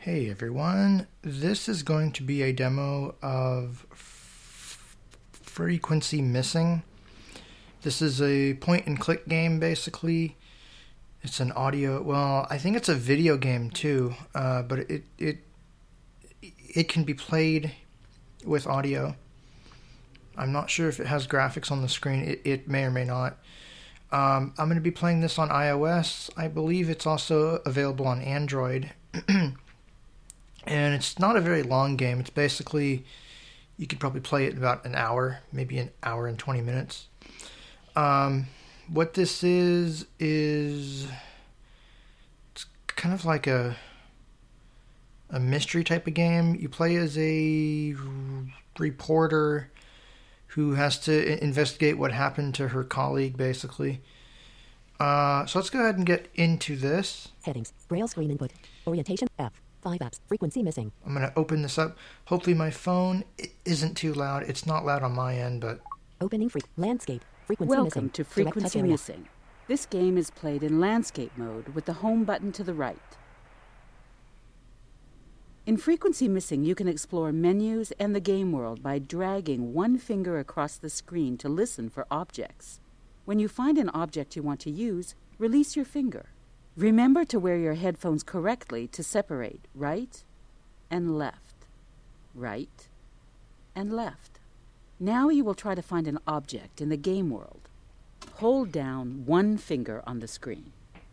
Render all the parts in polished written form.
Hey everyone, this is going to be a demo of Frequency Missing. This is a point and click game basically. It's an audio, well, I think it's a video game too, but it can be played with audio. I'm not sure if it has graphics on the screen. It may or may not. I'm going to be playing this on iOS. I believe it's also available on Android. And it's not a very long game. It's basically, you could probably play it in about an hour, maybe an hour and 20 minutes. What this is it's kind of like a mystery type of game. You play as a reporter who has to investigate what happened to her colleague, basically. So let's go ahead and get into this. Headings. Braille screen input. Orientation. F. 5 apps. Frequency missing. I'm going to open this up. Hopefully my phone isn't too loud. It's not loud on my end, but... Opening landscape. Frequency Welcome missing. to Frequency Missing. This game is played in landscape mode with the home button to the right. In Frequency Missing, you can explore menus and the game world by dragging one finger across the screen to listen for objects. When you find an object you want to use, release your finger. Remember to wear your headphones correctly to separate right and left, right and left. Now you will try to find an object in the game world. Hold down one finger on the screen.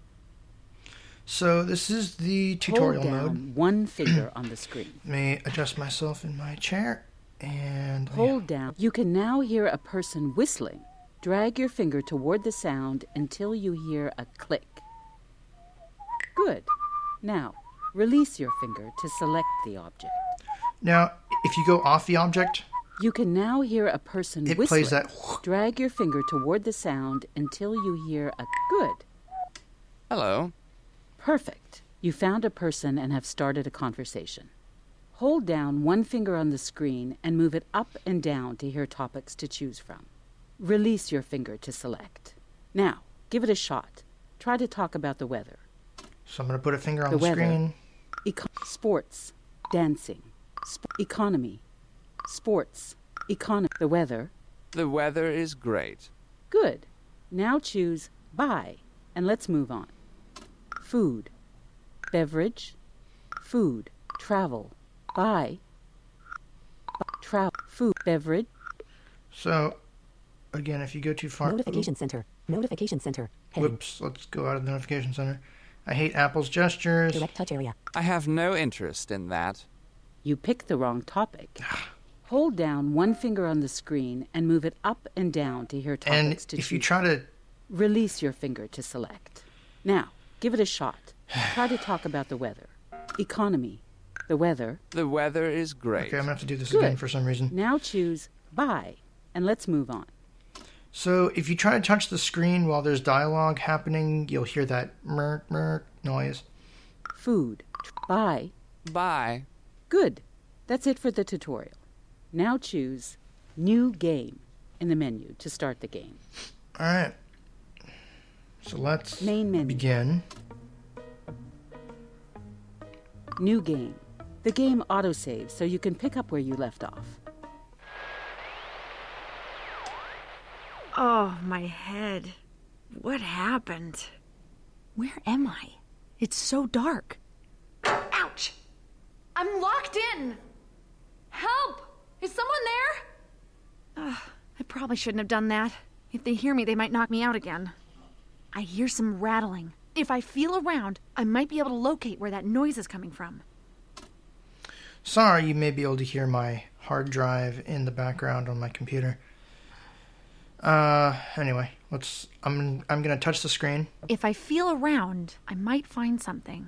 So this is the tutorial Hold down mode. one finger on the screen. Let me adjust myself in my chair and Hold down. You can now hear a person whistling. Drag your finger toward the sound until you hear a click. Good. Now, release your finger to select the object. Now, if you go off the object, You can now hear a person it whistling. plays that. Drag your finger toward the sound until you hear a good. Hello. Perfect. You found a person and have started a conversation. Hold down one finger on the screen and move it up and down to hear topics to choose from. Release your finger to select. Now, give it a shot. Try to talk about the weather. So I'm going to put a finger on The the weather. screen. Sports, dancing, economy, sports, economy, the weather. The weather is great. Good. Now choose buy, and let's move on. Food, beverage, food, travel, buy, travel, food, beverage. So, again, if you go too far... Notification center. Notification center. Heading. Whoops, let's go out of the notification center. I hate Apple's gestures. Direct touch area. I have no interest in that. You picked the wrong topic. Hold down one finger on the screen and move it up and down to hear topics And to if choose. you try to... Release your finger to select. Now, give it a shot. Try to talk about the weather. Economy. The weather. The weather is great. Okay, I'm going to have to do this Good. again for some reason. Now choose buy, and let's move on. So, if you try to touch the screen while there's dialogue happening, you'll hear that merk, merk noise. Food. Buy. Bye. Good. That's it for the tutorial. Now choose New Game in the menu to start the game. Alright. So let's Main menu. begin. New Game. The game autosaves so you can pick up where you left off. Oh, my head. What happened? Where am I? It's so dark. Ouch! I'm locked in! Help! Is someone there? I probably shouldn't have done that. If they hear me, they might knock me out again. I hear some rattling. If I feel around, I might be able to locate where that noise is coming from. Sorry, you may be able to hear my hard drive in the background on my computer. Anyway, I'm gonna touch the screen. If I feel around, I might find something.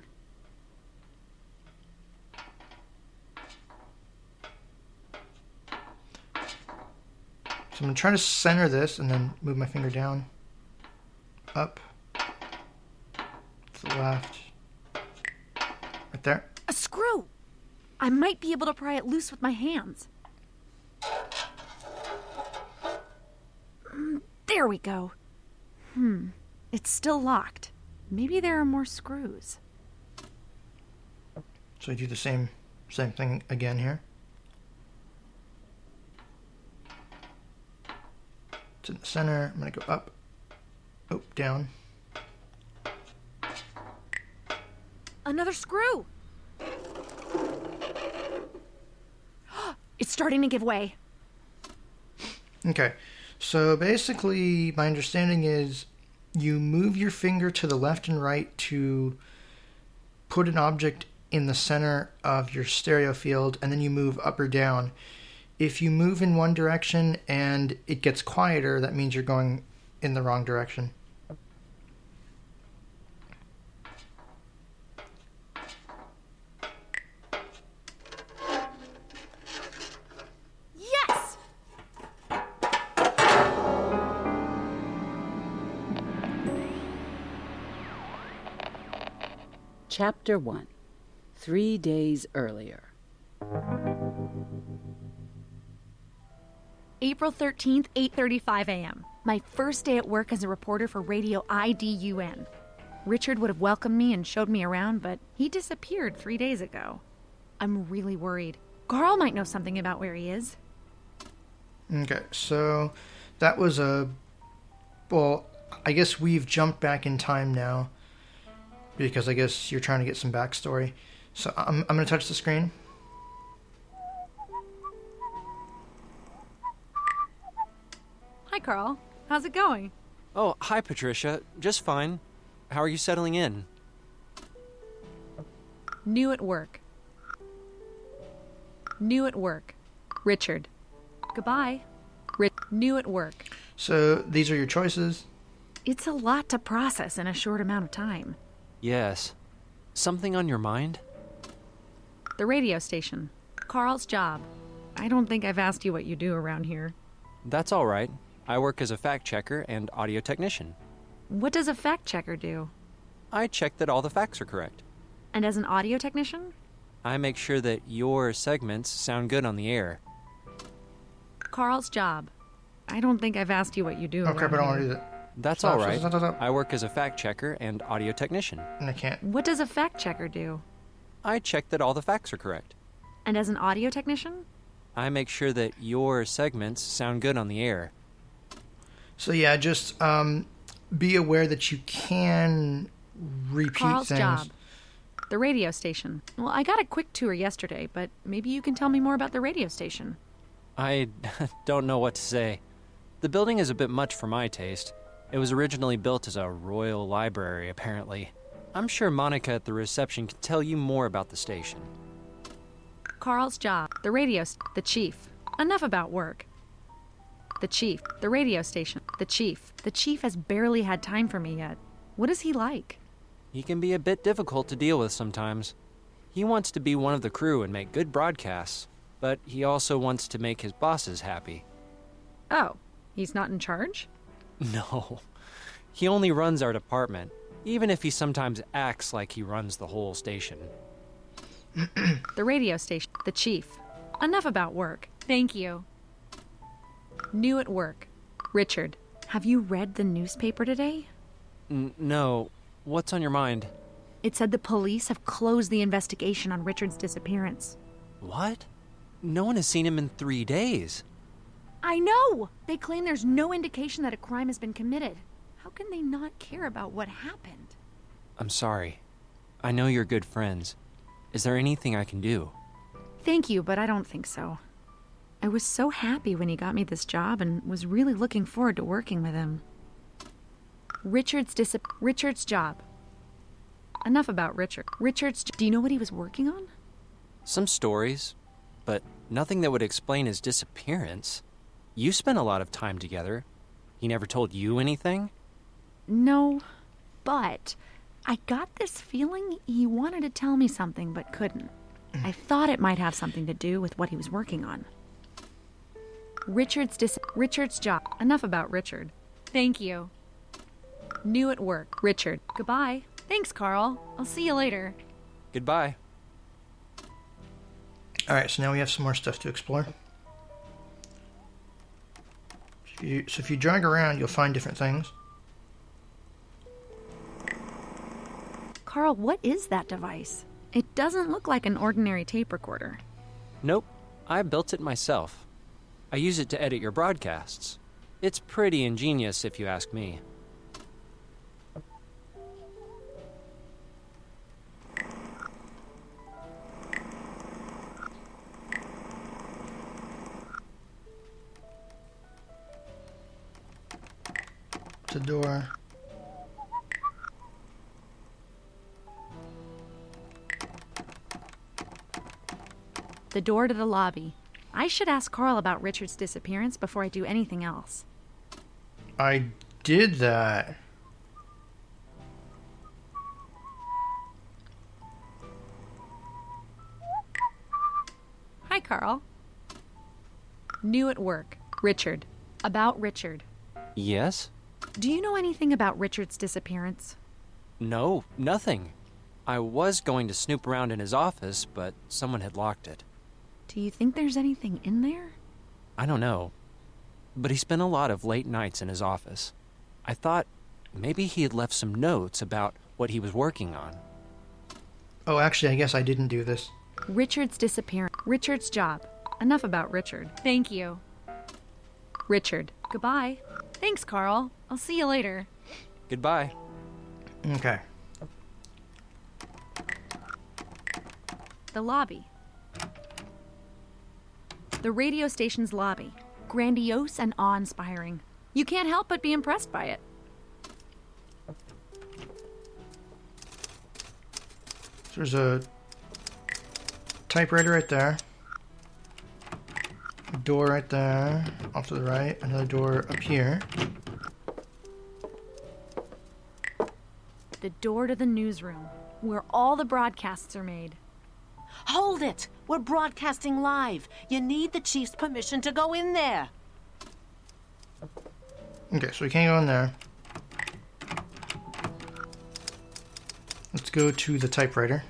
So I'm gonna try to center this and then move my finger down, up, to the left, right there. A screw! I might be able to pry it loose with my hands. There we go. It's still locked. Maybe there are more screws. So I do the same thing again here. It's in the center. I'm going to go up, down. Another screw! It's starting to give way. Okay, so basically my understanding is you move your finger to the left and right to put an object in the center of your stereo field, and then you move up or down. If you move in one direction and it gets quieter, that means you're going in the wrong direction. Yes! Chapter 1. 3 days earlier. April 13th, 8:35 a.m. My first day at work as a reporter for Radio IDUN. Richard would have welcomed me and showed me around, but he disappeared 3 days ago. I'm really worried. Carl might know something about where he is. Okay, so that was well, I guess we've jumped back in time now, because I guess you're trying to get some backstory. So I'm going to touch the screen. Hi, Carl. How's it going? Oh, hi, Patricia. Just fine. How are you settling in? New at work. New at work. Richard. Goodbye. New at work. So these are your choices. It's a lot to process in a short amount of time. Yes. Something on your mind? The radio station. Carl's job. I don't think I've asked you what you do around here. That's all right. I work as a fact checker and audio technician. What does a fact checker do? I check that all the facts are correct. And as an audio technician? I make sure that your segments sound good on the air. Carl's job. I don't think I've asked you what you do Okay, around but I don't want here. to do that. That's Stop, all right. stop. I work as a fact checker and audio technician. And I can't. What does a fact checker do? I check that all the facts are correct. And as an audio technician? I make sure that your segments sound good on the air. So yeah, just be aware that you can repeat Carl's things. job. The radio station. Well, I got a quick tour yesterday, but maybe you can tell me more about the radio station. I don't know what to say. The building is a bit much for my taste. It was originally built as a royal library, apparently. I'm sure Monica at the reception can tell you more about the station. Carl's job. The radio. The chief. Enough about work. The chief. The radio station. The chief. The chief has barely had time for me yet. What is he like? He can be a bit difficult to deal with sometimes. He wants to be one of the crew and make good broadcasts, but he also wants to make his bosses happy. Oh, he's not in charge? No. He only runs our department, even if he sometimes acts like he runs the whole station. The radio station. The chief. Enough about work. Thank you. New at work. Richard, have you read the newspaper today? No. What's on your mind? It said the police have closed the investigation on Richard's disappearance. What? No one has seen him in 3 days. I know! They claim there's no indication that a crime has been committed. How can they not care about what happened? I'm sorry. I know you're good friends. Is there anything I can do? Thank you, but I don't think so. I was so happy when he got me this job and was really looking forward to working with him. Richard's job. Enough about Richard. Do you know what he was working on? Some stories, but nothing that would explain his disappearance. You spent a lot of time together. He never told you anything? No, but I got this feeling he wanted to tell me something but couldn't. I thought it might have something to do with what he was working on. Richard's job. Enough about Richard. Thank you. New at work. Richard. Goodbye. Thanks, Carl. I'll see you later. Goodbye. Alright, so now we have some more stuff to explore. So if you drag around, you'll find different things. Carl, what is that device? It doesn't look like an ordinary tape recorder. Nope, I built it myself. I use it to edit your broadcasts. It's pretty ingenious if you ask me. The door. The door to the lobby. I should ask Carl about Richard's disappearance before I do anything else. I did that. Hi, Carl. New at work. Richard. About Richard. Yes? Do you know anything about Richard's disappearance? No, nothing. I was going to snoop around in his office, but someone had locked it. Do you think there's anything in there? I don't know. But he spent a lot of late nights in his office. I thought maybe he had left some notes about what he was working on. Oh, actually, I guess I didn't do this. Richard's disappearance. Richard's job. Enough about Richard. Thank you. Richard. Goodbye. Thanks, Carl. I'll see you later. Goodbye. Okay. The lobby. The radio station's lobby. Grandiose and awe-inspiring. You can't help but be impressed by it. There's a typewriter right there. A door right there. Off to the right. Another door up here. The door to the newsroom, where all the broadcasts are made. Hold it! We're broadcasting live. You need the chief's permission to go in there. Okay, so we can't go in there. Let's go to the typewriter.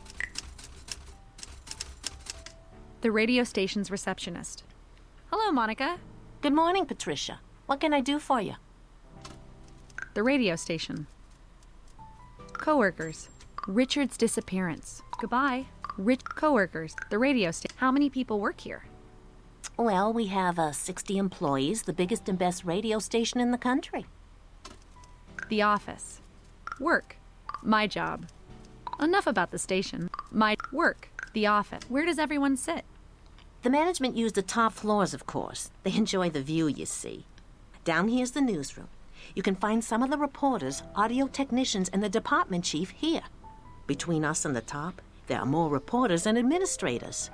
The radio station's receptionist. Hello, Monica. Good morning, Patricia. What can I do for you? The radio station. Coworkers. Richard's disappearance. Goodbye. Rich coworkers. The radio station. How many people work here? Well, we have 60 employees, the biggest and best radio station in the country. The office. Work. My job. Enough about the station. My work. The office. Where does everyone sit? The management use the top floors, of course. They enjoy the view, you see. Down here's the newsroom. You can find some of the reporters, audio technicians, and the department chief here. Between us and the top, there are more reporters and administrators.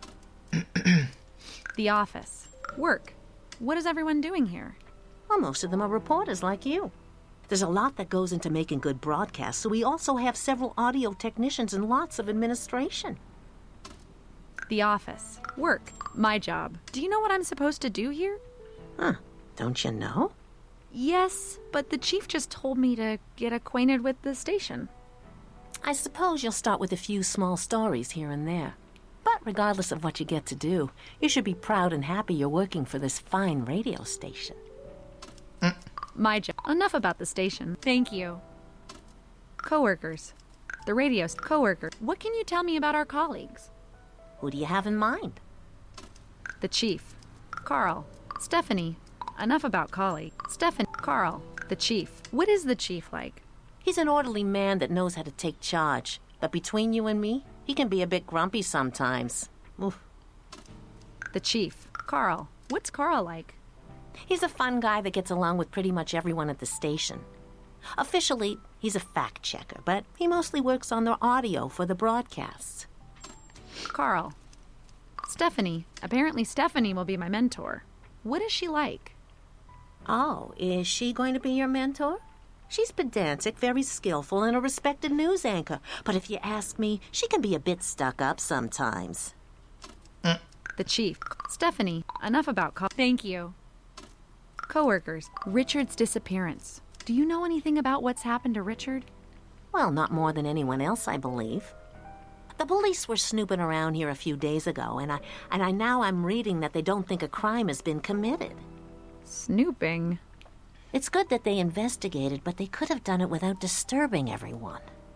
The office. Work. What is everyone doing here? Well, most of them are reporters like you. There's a lot that goes into making good broadcasts, so we also have several audio technicians and lots of administration. The office. Work. My job. Do you know what I'm supposed to do here? Huh. Don't you know? Yes, but the chief just told me to get acquainted with the station. I suppose you'll start with a few small stories here and there. But regardless of what you get to do, you should be proud and happy you're working for this fine radio station. My job. Enough about the station. Thank you. Coworkers. The radio coworker. What can you tell me about our colleagues? Who do you have in mind? The chief. Carl. Stephanie. Enough about colleague. Stephanie. Carl. The chief. What is the chief like? He's an orderly man that knows how to take charge. But between you and me, he can be a bit grumpy sometimes. Oof. The chief. Carl. What's Carl like? He's a fun guy that gets along with pretty much everyone at the station. Officially, he's a fact checker, but he mostly works on their audio for the broadcasts. Carl. Stephanie. Apparently Stephanie will be my mentor. What is she like? Oh, is she going to be your mentor? She's pedantic, very skillful, and a respected news anchor. But if you ask me, she can be a bit stuck up sometimes. The chief. Stephanie. Enough about Thank you. Coworkers. Richard's disappearance. Do you know anything about what's happened to Richard? Well, not more than anyone else, I believe. The police were snooping around here a few days ago, and I'm reading that they don't think a crime has been committed. Snooping? It's good that they investigated, but they could have done it without disturbing everyone.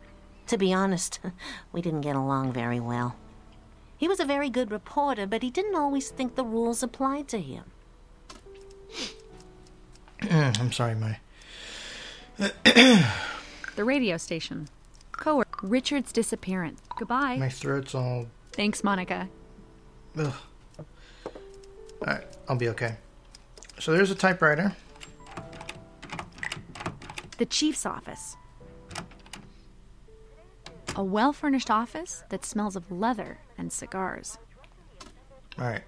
To be honest, we didn't get along very well. He was a very good reporter, but he didn't always think the rules applied to him. I'm sorry, my... The radio station. Co-worker. Richard's disappearance. Goodbye. My throat's all... Thanks, Monica. Ugh. Alright, I'll be okay. So there's a typewriter. The chief's office. A well-furnished office that smells of leather and cigars. Alright.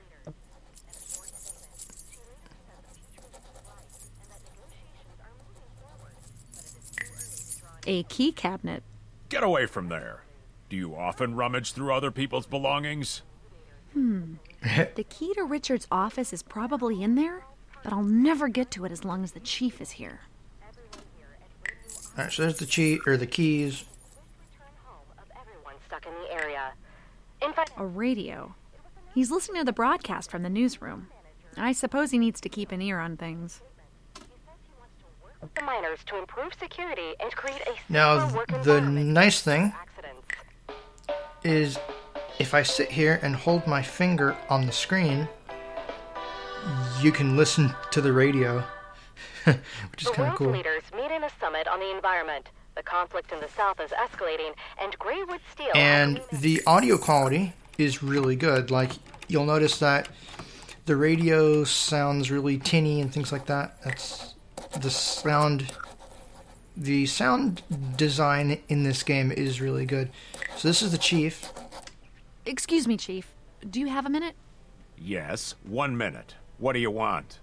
A key cabinet. Get away from there. Do you often rummage through other people's belongings? The key to Richard's office is probably in there, but I'll never get to it as long as the chief is here. Alright, so there's the keys. Stuck in the area. A radio. He's listening to the broadcast from the newsroom. I suppose he needs to keep an ear on things. The miners to improve security and create a Now, safer work the environment. nice thing Accidents. is if I sit here and hold my finger on the screen, you can listen to the radio, which is The kind of world's cool. leaders meet in a summit on the environment. The conflict in the south is escalating, and Greywood Steel... And the audio quality is really good. Like, you'll notice that the radio sounds really tinny and things like that. That's the sound design in this game is really good. So this is the chief. Excuse me, Chief. Do you have a minute? Yes, 1 minute. What do you want?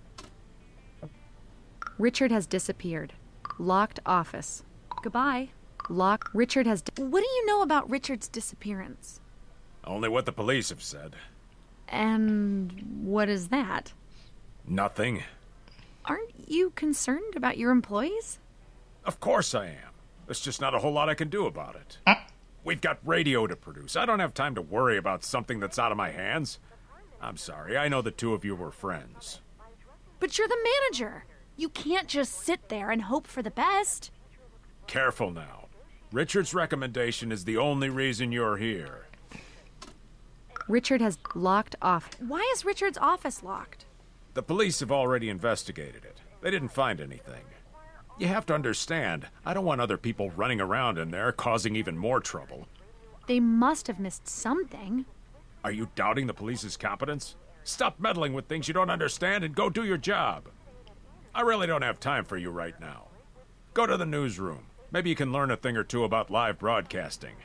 Richard has disappeared. Locked office. Goodbye. Richard has... What do you know about Richard's disappearance? Only what the police have said. And what is that? Nothing. Aren't you concerned about your employees? Of course I am. There's just not a whole lot I can do about it. We've got radio to produce. I don't have time to worry about something that's out of my hands. I'm sorry. I know the two of you were friends. But you're the manager. You can't just sit there and hope for the best. Careful now. Richard's recommendation is the only reason you're here. Richard has locked off. Why is Richard's office locked? The police have already investigated it. They didn't find anything. You have to understand, I don't want other people running around in there causing even more trouble. They must have missed something. Are you doubting the police's competence? Stop meddling with things you don't understand and go do your job. I really don't have time for you right now. Go to the newsroom. Maybe you can learn a thing or two about live broadcasting.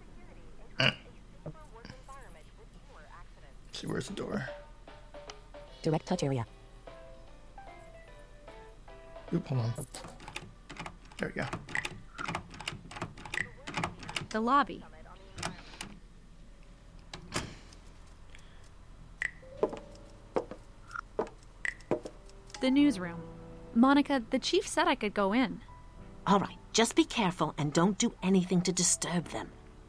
See, where's the door? Direct touch area. Oop, hold on. There we go. The lobby. The newsroom. Monica, the chief said I could go in. All right, just be careful and don't do anything to disturb them.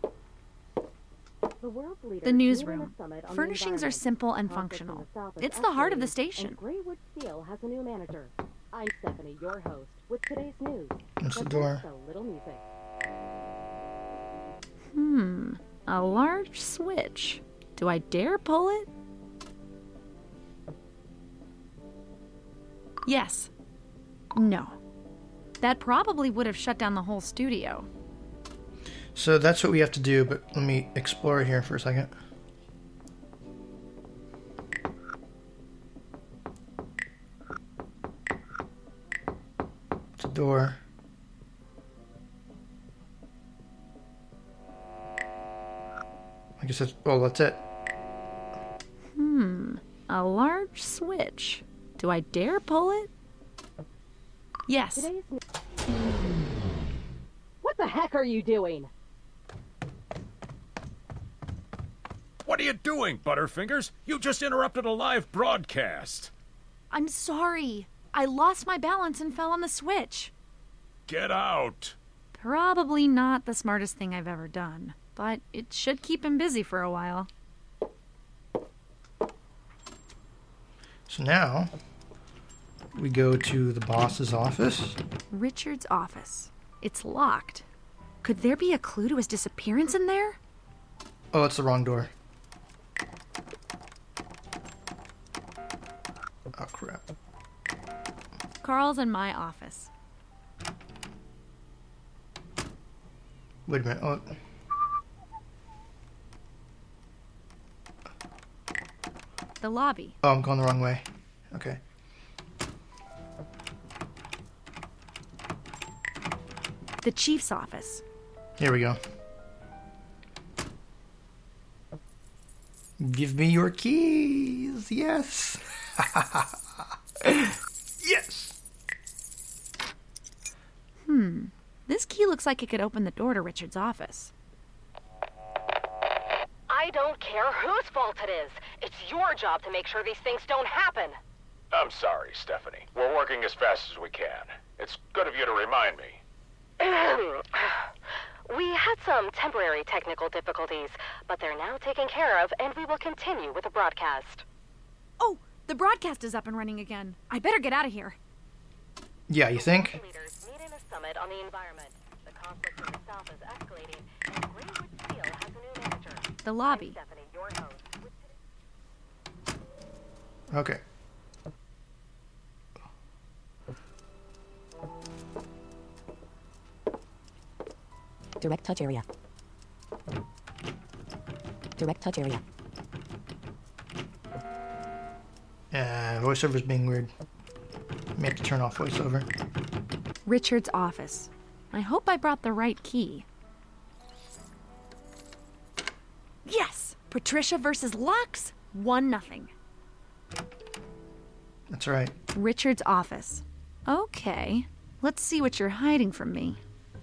The newsroom. Furnishings are simple and functional. It's the heart of the station. Greywood Steel has a new manager. I'm Stephanie, your host, with today's news. That's the door. A little music. A large switch. Do I dare pull it? Yes. No. That probably would have shut down the whole studio. So that's what we have to do, but let me explore here for a second. It's a door. I guess that's, well, that's it. A large switch. Do I dare pull it? Yes. What the heck are you doing? What are you doing, Butterfingers? You just interrupted a live broadcast. I'm sorry. I lost my balance and fell on the switch. Get out. Probably not the smartest thing I've ever done, but it should keep him busy for a while. So now we go to the boss's office. Richard's office. It's locked. Could there be a clue to his disappearance in there? Oh, it's the wrong door. Oh, crap. Carl's in my office. Wait a minute. Oh. The lobby. Oh, I'm going the wrong way. Okay. The chief's office. Here we go. Give me your keys. Yes. Yes. This key looks like it could open the door to Richard's office. I don't care whose fault it is. It's your job to make sure these things don't happen. I'm sorry, Stephanie. We're working as fast as we can. It's good of you to remind me. We had some temporary technical difficulties, but they're now taken care of, and we will continue with the broadcast. Oh, the broadcast is up and running again. I better get out of here. Yeah, you think? Leaders meet in a summit on the environment. The conflict in the south is escalating, and Greenwood Steel has a new manager. The lobby. I'm Stephanie, your host. Okay. Direct touch area. Direct touch area. Voiceover's being weird. May have to turn off voiceover. Richard's office. I hope I brought the right key. Yes! Patricia versus Lux. 1-0. That's right. Richard's office. Okay. Let's see what you're hiding from me.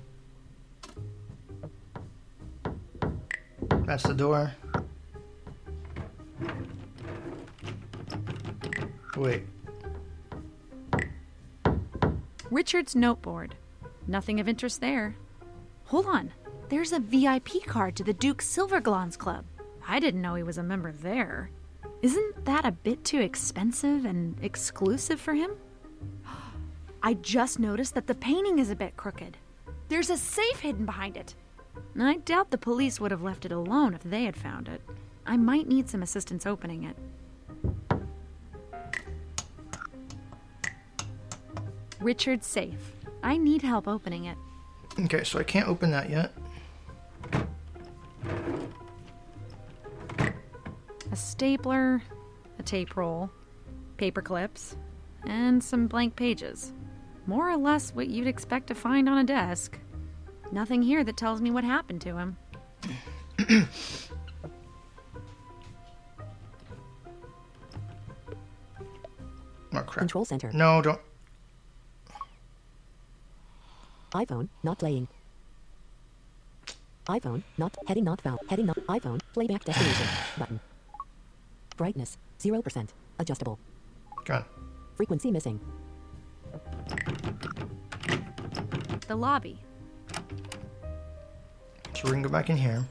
That's the door. Wait. Richard's noteboard. Nothing of interest there. Hold on. There's a VIP card to the Duke Silverglans Club. I didn't know he was a member there. Isn't that a bit too expensive and exclusive for him? I just noticed that the painting is a bit crooked. There's a safe hidden behind it. I doubt the police would have left it alone if they had found it. I might need some assistance opening it. Richard's safe. I need help opening it. Okay, so I can't open that yet. A stapler, a tape roll, paper clips, and some blank pages. More or less what you'd expect to find on a desk. Nothing here that tells me what happened to him. Oh, crap. Control center. No, don't. iPhone, not playing. iPhone, not, heading not found, heading not, iPhone, playback destination, button. Brightness, 0%, adjustable. Go on. Frequency missing. The lobby. So we're gonna go back in here.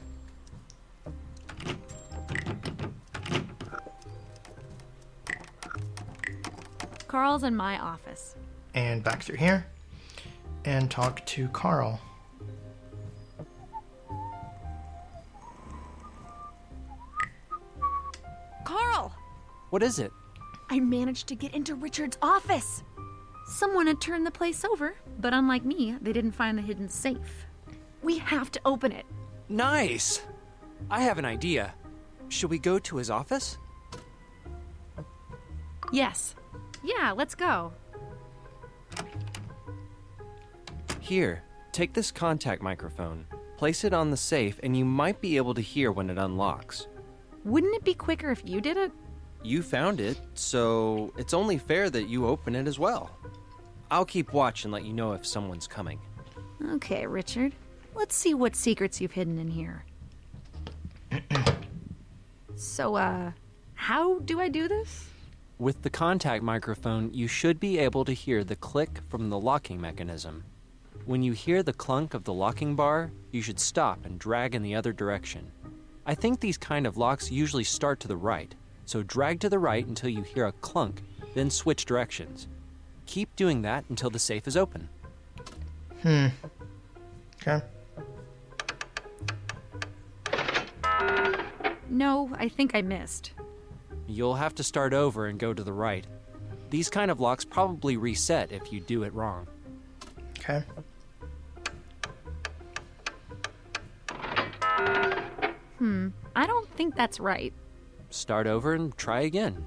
Carl's in my office. And back through here. And talk to Carl. Carl! What is it? I managed to get into Richard's office. Someone had turned the place over, but unlike me, they didn't find the hidden safe. We have to open it. Nice! I have an idea. Should we go to his office? Yes. Yeah, let's go. Here, take this contact microphone, place it on the safe, and you might be able to hear when it unlocks. Wouldn't it be quicker if you did it? You found it, so it's only fair that you open it as well. I'll keep watch and let you know if someone's coming. Okay, Richard. Let's see what secrets you've hidden in here. So, how do I do this? With the contact microphone, you should be able to hear the click from the locking mechanism. When you hear the clunk of the locking bar, you should stop and drag in the other direction. I think these kind of locks usually start to the right, so drag to the right until you hear a clunk, then switch directions. Keep doing that until the safe is open. Okay. No, I think I missed. You'll have to start over and go to the right. These kind of locks probably reset if you do it wrong. Okay. I don't think that's right. Start over and try again.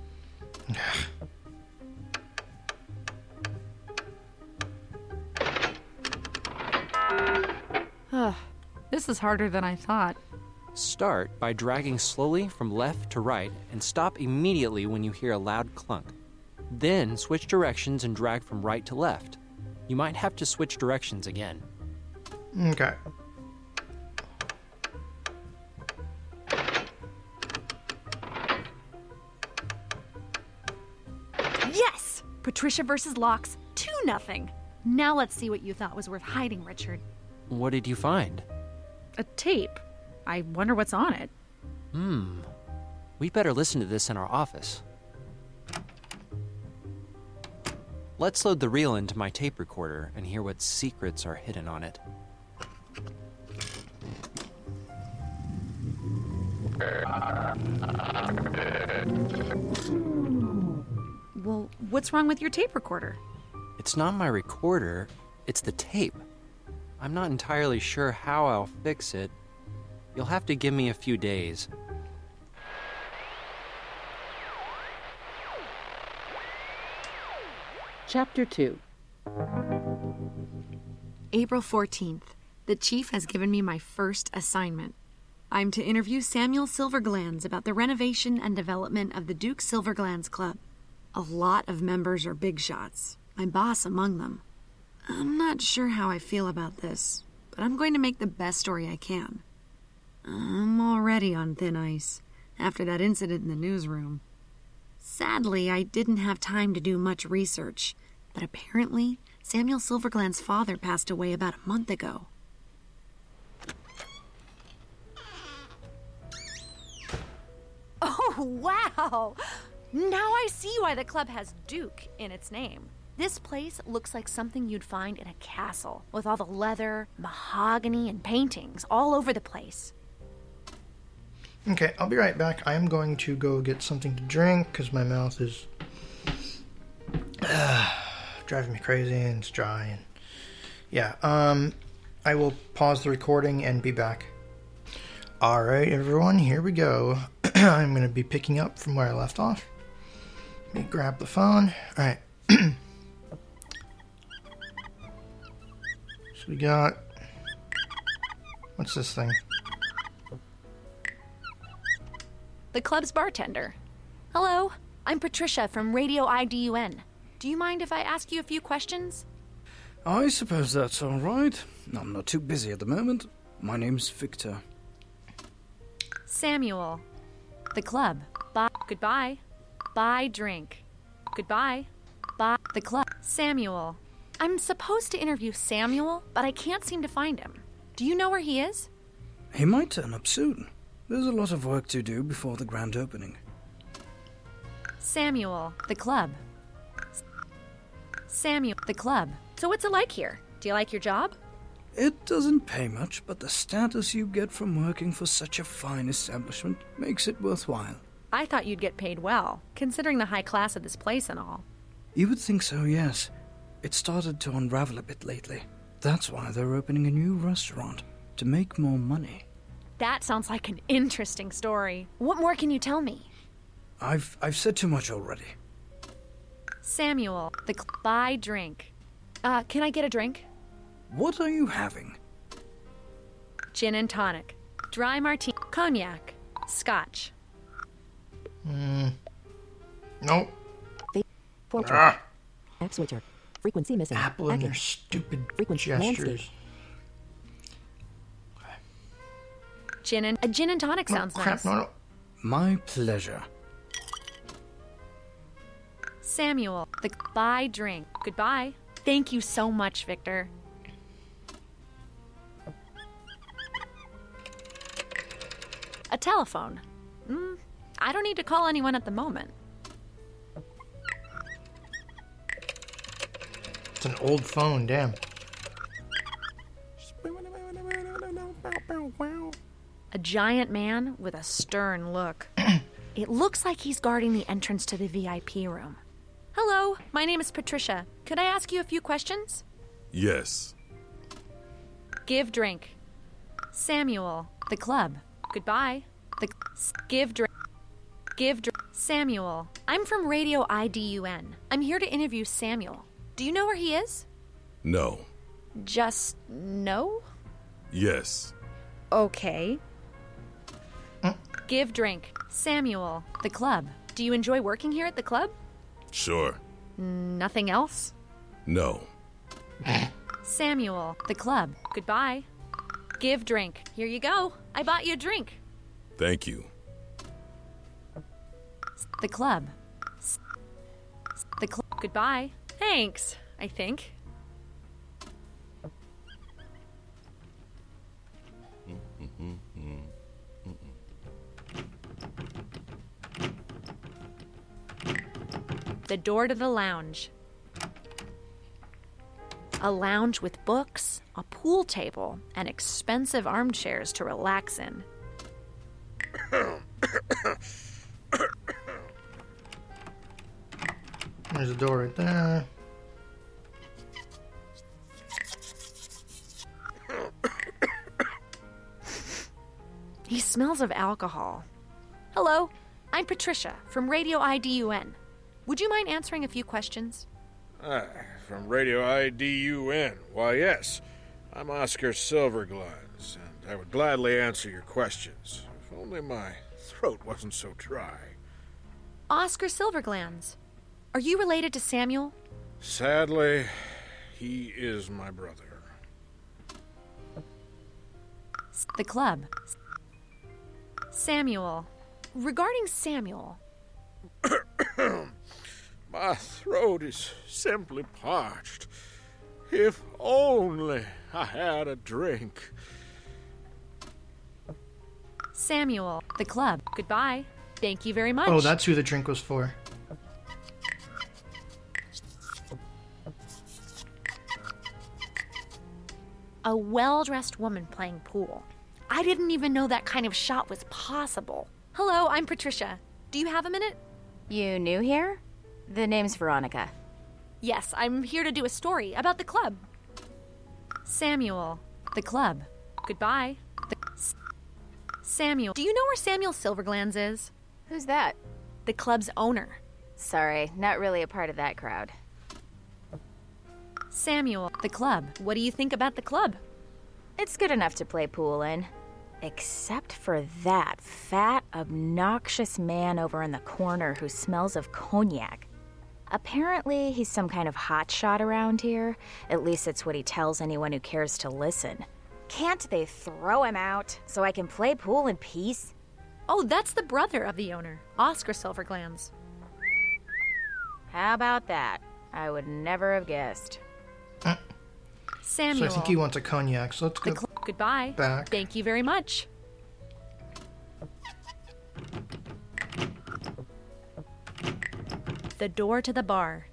This is harder than I thought. Start by dragging slowly from left to right and stop immediately when you hear a loud clunk. Then switch directions and drag from right to left. You might have to switch directions again. Okay. Yes! Patricia versus Locks, 2-0. Now let's see what you thought was worth hiding, Richard. What did you find? A tape. I wonder what's on it. We'd better listen to this in our office. Let's load the reel into my tape recorder and hear what secrets are hidden on it. Well, what's wrong with your tape recorder? It's not my recorder, it's the tape. I'm not entirely sure how I'll fix it. You'll have to give me a few days. Chapter 2. April 14th. The chief has given me my first assignment. I'm to interview Samuel Silverglands about the renovation and development of the Duke Silverglands Club. A lot of members are big shots, my boss among them. I'm not sure how I feel about this, but I'm going to make the best story I can. I'm already on thin ice after that incident in the newsroom. Sadly, I didn't have time to do much research, but apparently Samuel Silvergland's father passed away about a month ago. Oh, wow! Now I see why the club has Duke in its name. This place looks like something you'd find in a castle, with all the leather, mahogany, and paintings all over the place. Okay, I'll be right back. I am going to go get something to drink because my mouth is driving me crazy and it's dry. And yeah, I will pause the recording and be back. All right, everyone, here we go. I'm going to be picking up from where I left off. Let me grab the phone. All right. So we got... What's this thing? The club's bartender. Hello, I'm Patricia from Radio IDUN. Do you mind if I ask you a few questions? I suppose that's all right. I'm not too busy at the moment. My name's Victor. Samuel. The club. Bye. Goodbye. Buy drink. Goodbye. Bye. The club. Samuel. I'm supposed to interview Samuel, but I can't seem to find him. Do you know where he is? He might turn up soon. There's a lot of work to do before the grand opening. Samuel. The club. Samuel. The club. So what's it like here? Do you like your job? It doesn't pay much, but the status you get from working for such a fine establishment makes it worthwhile. I thought you'd get paid well, considering the high class of this place and all. You would think so, yes. It started to unravel a bit lately. That's why they're opening a new restaurant, to make more money. That sounds like an interesting story. What more can you tell me? I've said too much already. Samuel, buy drink. Can I get a drink? What are you having? Gin and tonic. Dry martini. Cognac. Scotch. Nope. App switcher. Frequency missing. Apple and Hacking. their stupid Frequency gestures. landscape. A gin and tonic sounds Crap, nice. no. My pleasure. Samuel, buy drink. Goodbye. Thank you so much, Victor. A telephone. I don't need to call anyone at the moment. It's an old phone, damn. A A giant man with a stern look. It looks like he's guarding the entrance to the VIP room. Hello, my name is Patricia. Could I ask you a few questions? Yes. Give drink. Samuel. The club. Goodbye. Give drink. Give drink. Samuel. I'm from Radio IDUN. I'm here to interview Samuel. Do you know where he is? No. Just no? Yes. Okay. Give drink. Samuel. The club. Do you enjoy working here at the club? Sure. Nothing else? No. Samuel. The club. Goodbye. Give drink. Here you go. I bought you a drink. Thank you. The club. The club. Goodbye. Thanks, I think. The door to the lounge. A lounge with books, a pool table, and expensive armchairs to relax in. There's a door right there. He smells of alcohol. Hello, I'm Patricia from Radio IDUN. Would you mind answering a few questions? From Radio IDUN. Why, yes. I'm Oscar Silverglands, and I would gladly answer your questions. If only my throat wasn't so dry. Oscar Silverglands. Are you related to Samuel? Sadly, he is my brother. The club. Samuel. Regarding Samuel. My throat is simply parched. If only I had a drink. Samuel. The club. Goodbye. Thank you very much. Oh, that's who the drink was for. A well-dressed woman playing pool. I didn't even know that kind of shot was possible. Hello, I'm Patricia. Do you have a minute? You new here? The name's Veronica. Yes, I'm here to do a story about the club. Samuel. The club. Goodbye. Samuel. Do you know where Samuel Silverglands is? Who's that? The club's owner. Sorry, not really a part of that crowd. Samuel. The club. What do you think about the club? It's good enough to play pool in. Except for that fat, obnoxious man over in the corner who smells of cognac. Apparently, he's some kind of hotshot around here. At least it's what he tells anyone who cares to listen. Can't they throw him out so I can play pool in peace? Oh, that's the brother of the owner, Oscar Silverglands. How about that? I would never have guessed. Samuel. So I think he wants a cognac, so let's go Goodbye. back. Thank you very much. The door to the bar.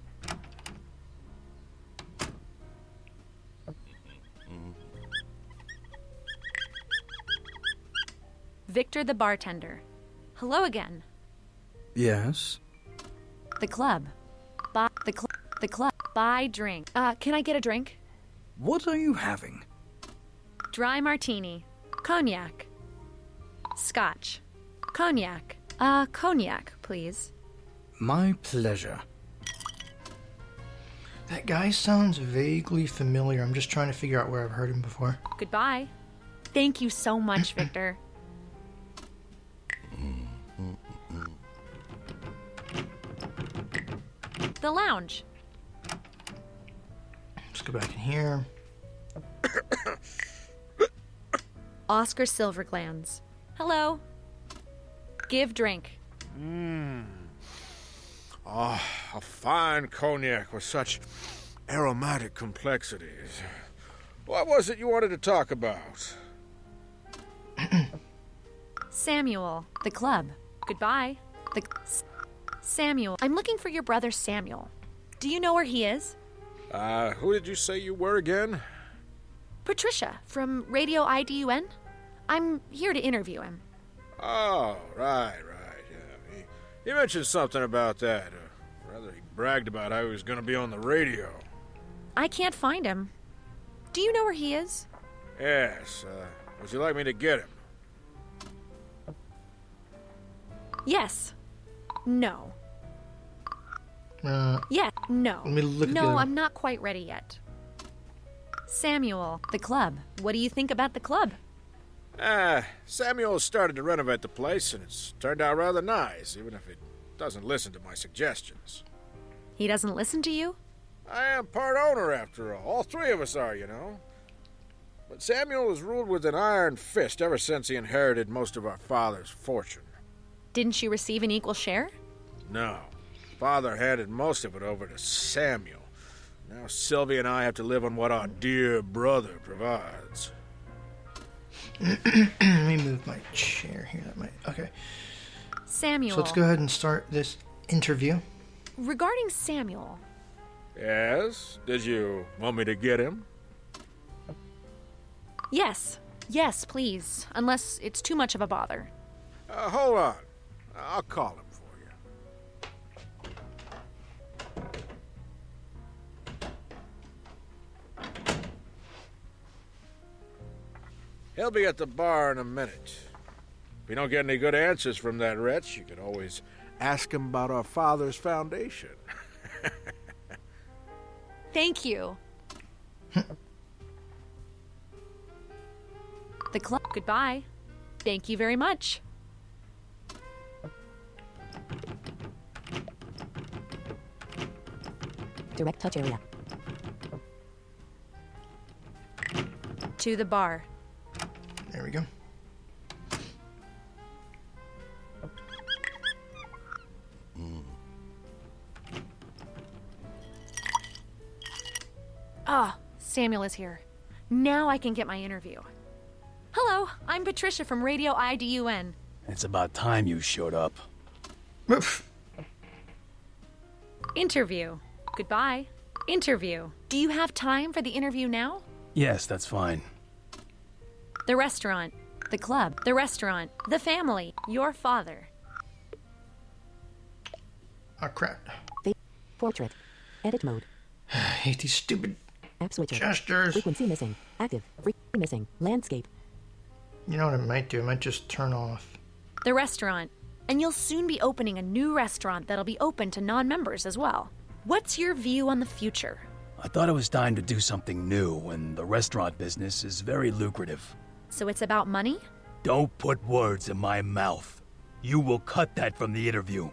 Victor the bartender. Hello again. Yes? The club. The club. Buy drink. Can I get a drink? What are you having? Dry martini. Cognac. Scotch. Cognac. Cognac, please. My pleasure. That guy sounds vaguely familiar. I'm just trying to figure out where I've heard him before. Goodbye. Thank you so much, Victor. The lounge. Let's go back in here. Oscar Silverglands. Hello. Give drink. Oh, a fine cognac with such aromatic complexities. What was it you wanted to talk about? Samuel. The club. Goodbye. Samuel. I'm looking for your brother Samuel. Do you know where he is? Who did you say you were again? Patricia from Radio IDUN. I'm here to interview him. Oh, right. Yeah. He mentioned something about that. Rather, he bragged about how he was going to be on the radio. I can't find him. Do you know where he is? Yes. Would you like me to get him? Yes. No. Yeah, no. Let me look at the No, other- I'm not quite ready yet. Samuel, the club. What do you think about the club? Samuel started to renovate the place, and it's turned out rather nice, even if it doesn't listen to my suggestions. He doesn't listen to you? I am part owner, after all. All three of us are, you know. But Samuel has ruled with an iron fist ever since he inherited most of our father's fortune. Didn't you receive an equal share? No. Father handed most of it over to Samuel. Now Sylvia and I have to live on what our dear brother provides. Let me move my chair here. Okay. Samuel. So let's go ahead and start this interview. Regarding Samuel. Yes? Did you want me to get him? Yes. Yes, please. Unless it's too much of a bother. Hold on. I'll call him for you. He'll be at the bar in a minute. If you don't get any good answers from that wretch, you could always ask him about our father's foundation. Thank you. The club. Goodbye. Thank you very much. Direct touch area. To the bar. There we go. Ah, Samuel is here. Now I can get my interview. Hello, I'm Patricia from Radio IDUN. It's about time you showed up. Interview. Goodbye. Interview. Do you have time for the interview now? Yes, that's fine. The restaurant. The club. The restaurant. The family. Your father. Oh, crap. Portrait. Edit mode. I hate these stupid App switcher. gestures. Frequency missing. Active. Frequency missing. Landscape. You know what I might do? I might just turn off. The restaurant. And you'll soon be opening a new restaurant that'll be open to non-members as well. What's your view on the future? I thought it was time to do something new, and the restaurant business is very lucrative. So it's about money? Don't put words in my mouth. You will cut that from the interview.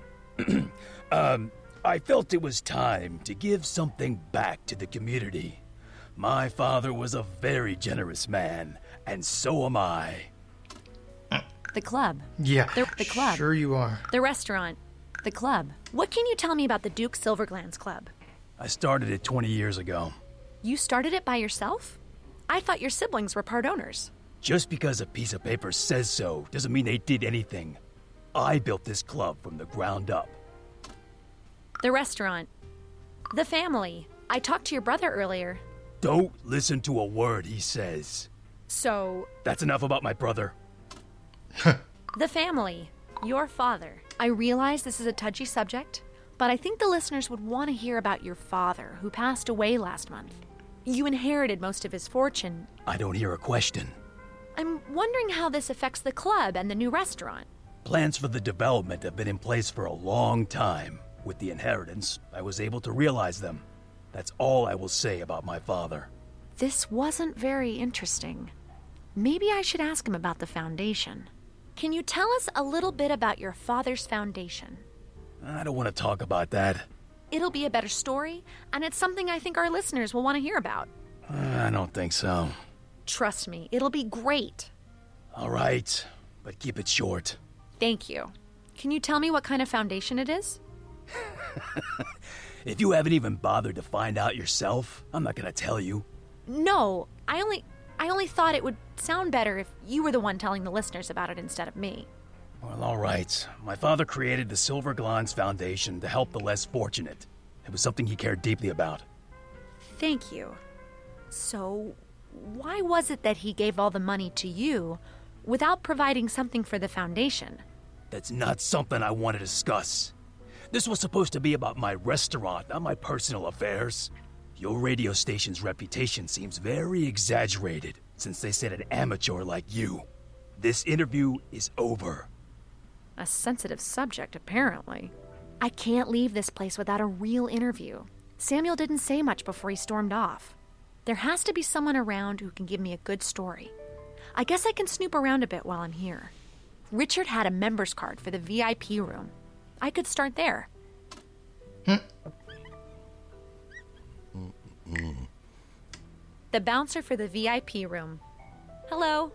I felt it was time to give something back to the community. My father was a very generous man, and so am I. The club. Yeah, The club. sure you are. The restaurant. The club. What can you tell me about the Duke Silverglands Club? I started it 20 years ago. You started it by yourself? I thought your siblings were part owners. Just because a piece of paper says so doesn't mean they did anything. I built this club from the ground up. The restaurant. The family. I talked to your brother earlier. Don't listen to a word he says. So, That's enough about my brother. the family. Your father. I realize this is a touchy subject, but I think the listeners would want to hear about your father, who passed away last month. You inherited most of his fortune. I don't hear a question. I'm wondering how this affects the club and the new restaurant. Plans for the development have been in place for a long time. With the inheritance, I was able to realize them. That's all I will say about my father. This wasn't very interesting. Maybe I should ask him about the foundation. Can you tell us a little bit about your father's foundation? I don't want to talk about that. It'll be a better story, and it's something I think our listeners will want to hear about. I don't think so. Trust me, it'll be great. All right, but keep it short. Thank you. Can you tell me what kind of foundation it is? If you haven't even bothered to find out yourself, I'm not going to tell you. No, I only thought it would sound better if you were the one telling the listeners about it instead of me. Well, all right. My father created the Silverglands Foundation to help the less fortunate. It was something he cared deeply about. Thank you. So, why was it that he gave all the money to you without providing something for the Foundation. That's not something I want to discuss. This was supposed to be about my restaurant, not my personal affairs. Your radio station's reputation seems very exaggerated since they said an amateur like you. This interview is over. A sensitive subject, apparently. I can't leave this place without a real interview. Samuel didn't say much before he stormed off. There has to be someone around who can give me a good story. I guess I can snoop around a bit while I'm here. Richard had a member's card for the VIP room. I could start there. The bouncer for the VIP room. Hello.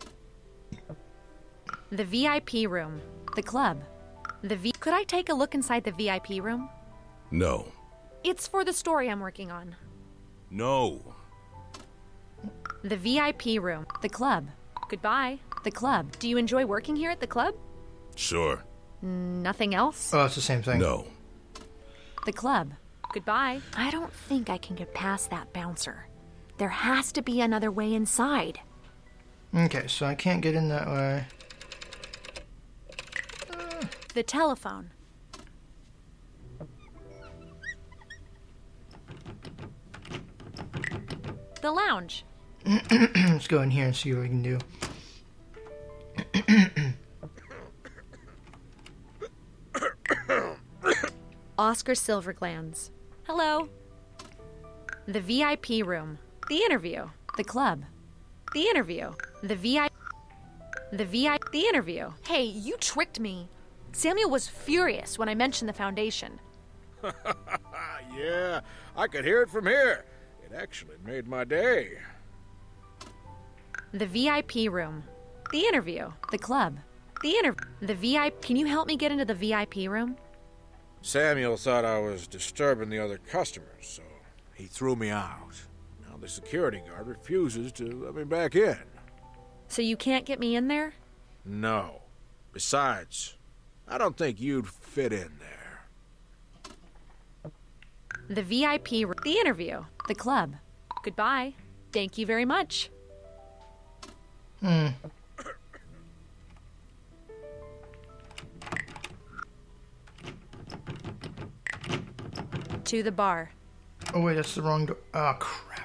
The VIP room. The club. Could I take a look inside the VIP room? No. It's for the story I'm working on. No. The VIP room. The club. Goodbye. The club. Do you enjoy working here at the club? Sure. Nothing else? Oh, it's the same thing. No. The club. Goodbye. I don't think I can get past that bouncer. There has to be another way inside. Okay, so I can't get in that way. The telephone. The lounge. Let's go in here and see what we can do. Oscar Silverglands. Hello. The VIP room. The interview. The club. The interview. The VIP. The interview. Hey, you tricked me. Samuel was furious when I mentioned the Foundation. Yeah, I could hear it from here. It actually made my day. The VIP room. The interview. The club. The VIP. Can you help me get into the VIP room? Samuel thought I was disturbing the other customers, so he threw me out. Now the security guard refuses to let me back in. So you can't get me in there? No. Besides, I don't think you'd fit in there. The VIP room. The interview. The club. Goodbye. Thank you very much. To the bar. Oh wait, that's the wrong door. Oh crap.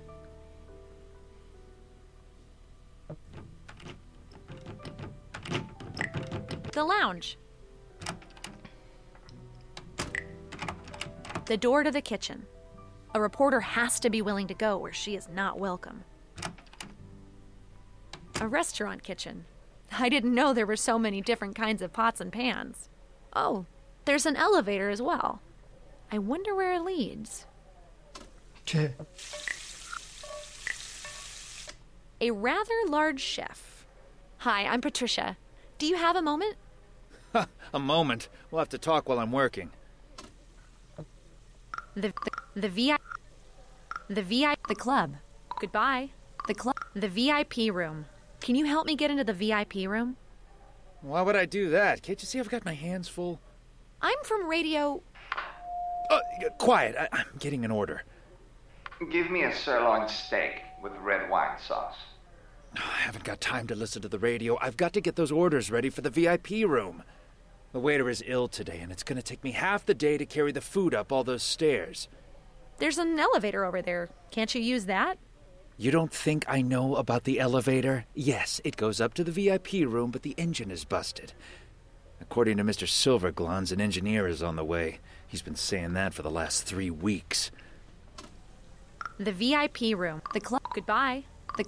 The lounge. The door to the kitchen. A reporter has to be willing to go where she is not welcome. A restaurant kitchen. I didn't know there were so many different kinds of pots and pans. Oh, there's an elevator as well. I wonder where it leads. A rather large chef. Hi, I'm Patricia. Do you have a moment? A moment. We'll have to talk while I'm working. The club. Goodbye. The VIP room. Can you help me get into the VIP room? Why would I do that? Can't you see I've got my hands full? I'm from radio. Quiet. I'm getting an order. Give me a sirloin steak with red wine sauce. I haven't got time to listen to the radio. I've got to get those orders ready for the VIP room. The waiter is ill today, and it's going to take me half the day to carry the food up all those stairs. There's an elevator over there. Can't you use that? You don't think I know about the elevator? Yes, it goes up to the VIP room, but the engine is busted. According to Mr. Silverglands, an engineer is on the way. He's been saying that for the last 3 weeks. The VIP room. The club. Goodbye. The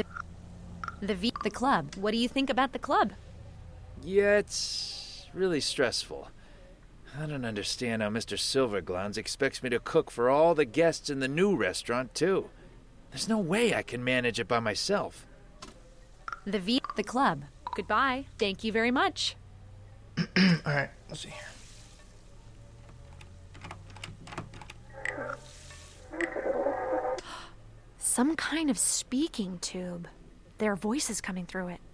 club. What do you think about the club? Yeah, it's really stressful. I don't understand how Mr. Silverglands expects me to cook for all the guests in the new restaurant, too. There's no way I can manage it by myself. The club. Goodbye. Thank you very much. Alright, let's see here. Some kind of speaking tube. There are voices coming through it.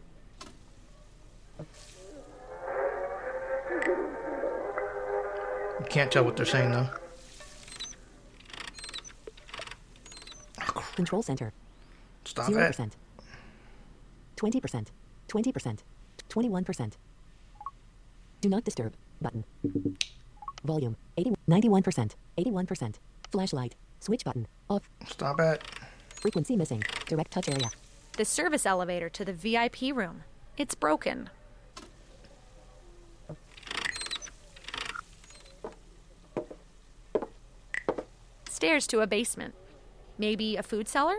You can't tell what they're saying, though. Control center. Stop 0%. it. 20%. 20%. 21%. Do not disturb. Button. Volume. 91%. 81%. Flashlight. Switch button. Off. Stop it. Frequency missing. Direct touch area. The service elevator to the VIP room. It's broken. Stairs to a basement. Maybe a food cellar?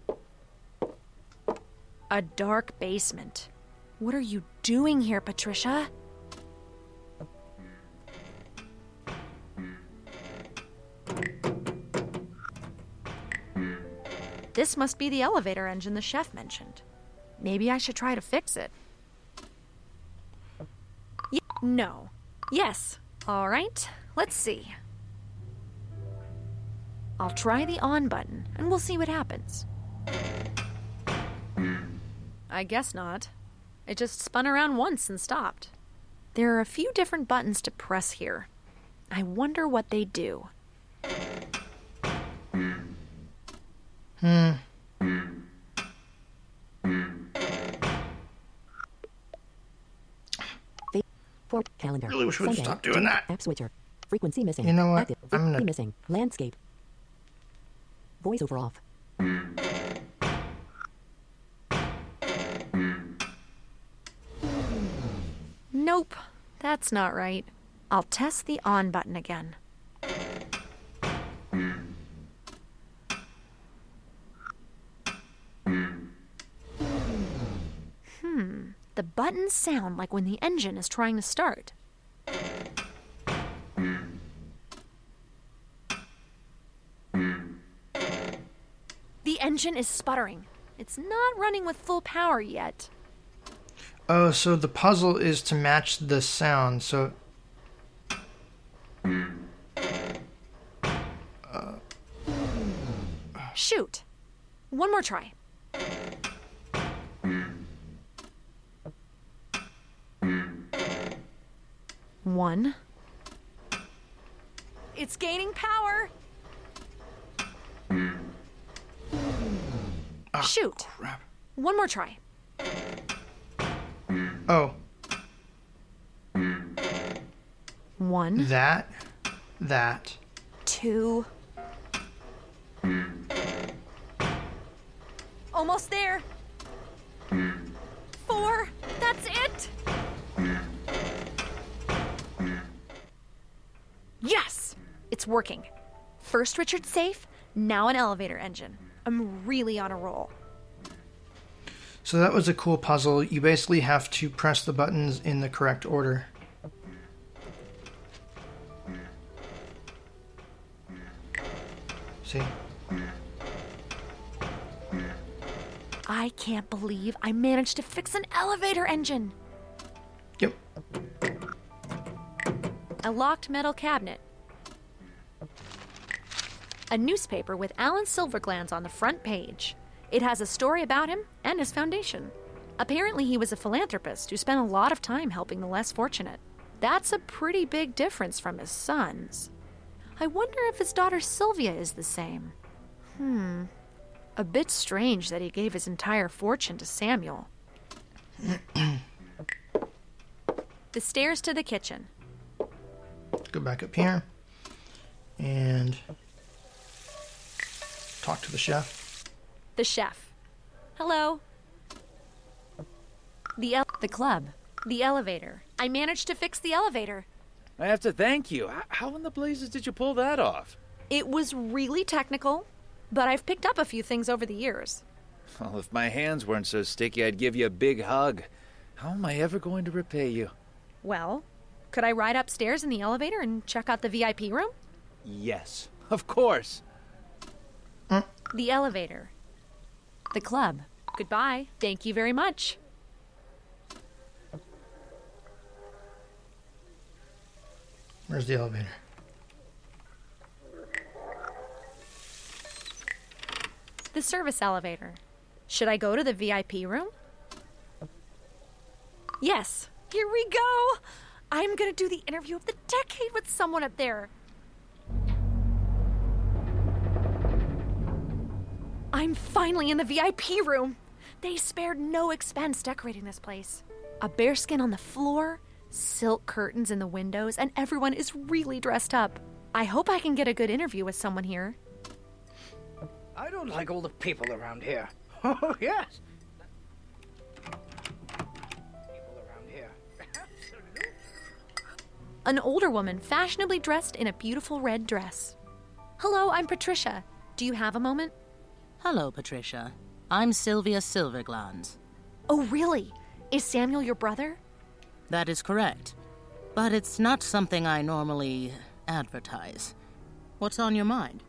A dark basement. What are you doing here, Patricia? This must be the elevator engine the chef mentioned. Maybe I should try to fix it. No. Yes. All right. Let's see. I'll try the on button, and we'll see what happens. I guess not. It just spun around once and stopped. There are a few different buttons to press here. I wonder what they do. For calendar. Really wish we would Sunday, stop doing that. App switcher. Frequency missing. You know what? Active. I'm gonna- Frequency missing. Landscape. Voiceover off. Nope, that's not right. I'll test the on button again. The buttons sound like when the engine is trying to start. The engine is sputtering. It's not running with full power yet. Oh, so the puzzle is to match the sound, so... Shoot. One more try. One. It's gaining power. Shoot. Crap. One more try. Oh. One. That. Two. Almost there. 4. That's it. Yes! It's working. First Richard's safe, now an elevator engine. I'm really on a roll. So that was a cool puzzle. You basically have to press the buttons in the correct order. See? I can't believe I managed to fix an elevator engine. Yep. A locked metal cabinet. A newspaper with Alan Silverglanz on the front page. It has a story about him and his foundation. Apparently he was a philanthropist who spent a lot of time helping the less fortunate. That's a pretty big difference from his sons. I wonder if his daughter Sylvia is the same. A bit strange that he gave his entire fortune to Samuel. The stairs to the kitchen. Go back up here and talk to the chef. The chef. Hello. The club. The elevator. I managed to fix the elevator. I have to thank you. How in the blazes did you pull that off? It was really technical, but I've picked up a few things over the years. Well, if my hands weren't so sticky, I'd give you a big hug. How am I ever going to repay you? Well, could I ride upstairs in the elevator and check out the VIP room? Yes, of course. The elevator. The club. Goodbye. Thank you very much. Where's the elevator? The service elevator. Should I go to the VIP room? Yes. Here we go. I'm going to do the interview of the decade with someone up there. I'm finally in the VIP room. They spared no expense decorating this place. A bearskin on the floor, silk curtains in the windows, and everyone is really dressed up. I hope I can get a good interview with someone here. I don't like all the people around here. Oh, yes. People around here. An older woman fashionably dressed in a beautiful red dress. Hello, I'm Patricia. Do you have a moment? Hello, Patricia. I'm Sylvia Silverglans. Oh, really? Is Samuel your brother? That is correct. But it's not something I normally advertise. What's on your mind?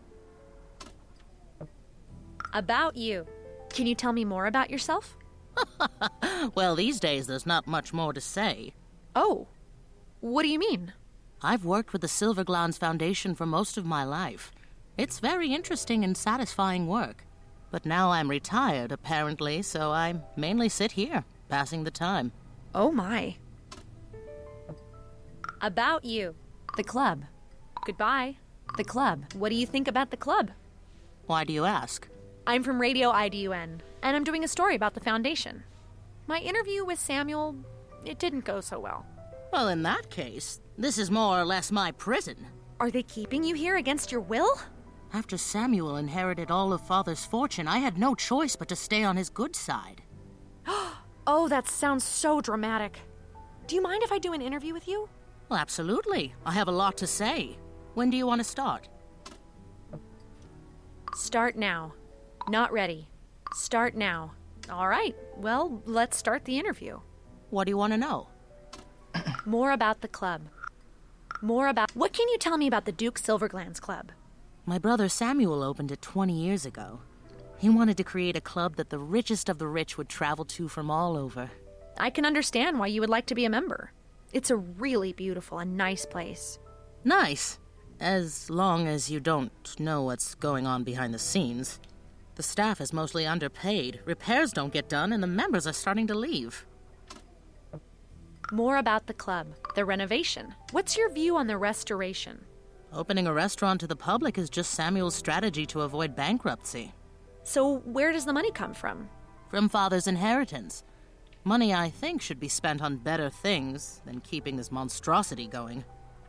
About you. Can you tell me more about yourself? Well, these days there's not much more to say. Oh, what do you mean? I've worked with the Silverglans Foundation for most of my life. It's very interesting and satisfying work. But now I'm retired, apparently, so I mainly sit here, passing the time. Oh, my. About you. The club. Goodbye. The club. What do you think about the club? Why do you ask? I'm from Radio IDUN, and I'm doing a story about the Foundation. My interview with Samuel, it didn't go so well. Well, in that case, this is more or less my prison. Are they keeping you here against your will? After Samuel inherited all of Father's fortune, I had no choice but to stay on his good side. Oh, that sounds so dramatic. Do you mind if I do an interview with you? Well, absolutely. I have a lot to say. When do you want to start? Start now. Not ready. Start now. All right. Well, let's start the interview. What do you want to know? More about the club. What can you tell me about the Duke Silverglans Club? My brother Samuel opened it 20 years ago. He wanted to create a club that the richest of the rich would travel to from all over. I can understand why you would like to be a member. It's a really beautiful and nice place. Nice. As long as you don't know what's going on behind the scenes. The staff is mostly underpaid, repairs don't get done, and the members are starting to leave. More about the club, the renovation. What's your view on the restoration? Opening a restaurant to the public is just Samuel's strategy to avoid bankruptcy. So where does the money come from? From Father's inheritance. Money, I think, should be spent on better things than keeping this monstrosity going.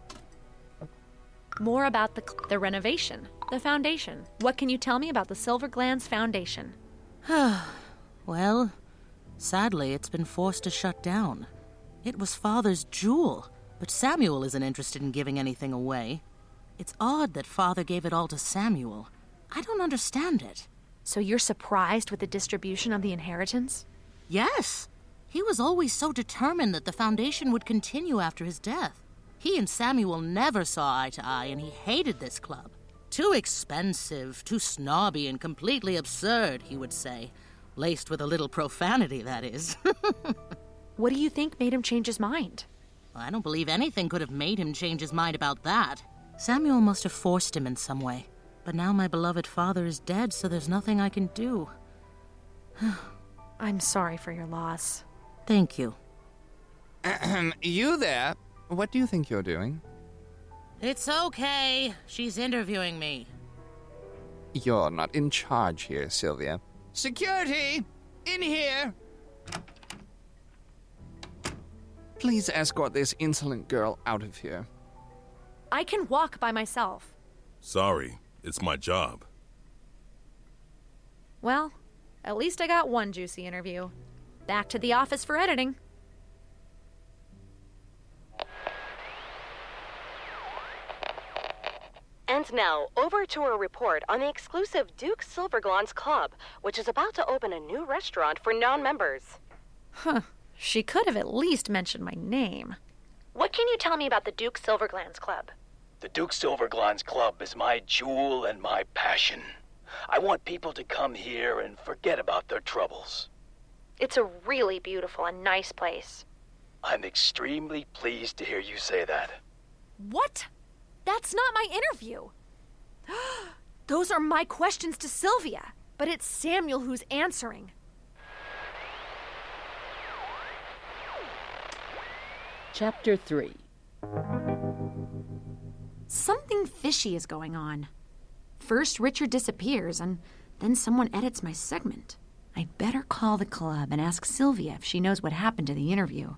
More about the renovation, the foundation. What can you tell me about the Silverglans Foundation? Well, sadly, it's been forced to shut down. It was Father's jewel, but Samuel isn't interested in giving anything away. It's odd that Father gave it all to Samuel. I don't understand it. So you're surprised with the distribution of the inheritance? Yes. He was always so determined that the foundation would continue after his death. He and Samuel never saw eye to eye, and he hated this club. Too expensive, too snobby, and completely absurd, he would say. Laced with a little profanity, that is. What do you think made him change his mind? I don't believe anything could have made him change his mind about that. Samuel must have forced him in some way. But now my beloved father is dead, so there's nothing I can do. I'm sorry for your loss. Thank you. You there? What do you think you're doing? It's okay. She's interviewing me. You're not in charge here, Sylvia. Security! In here! Please escort this insolent girl out of here. I can walk by myself. Sorry, it's my job. Well, at least I got one juicy interview. Back to the office for editing. And now, over to a report on the exclusive Duke Silverglans Club, which is about to open a new restaurant for non-members. Huh. She could have at least mentioned my name. What can you tell me about the Duke Silverglans Club? The Duke Silverglans Club is my jewel and my passion. I want people to come here and forget about their troubles. It's a really beautiful and nice place. I'm extremely pleased to hear you say that. What? That's not my interview. Those are my questions to Sylvia, but it's Samuel who's answering. Chapter 3. Something fishy is going on. First, Richard disappears, and then someone edits my segment. I'd better call the club and ask Sylvia if she knows what happened to the interview.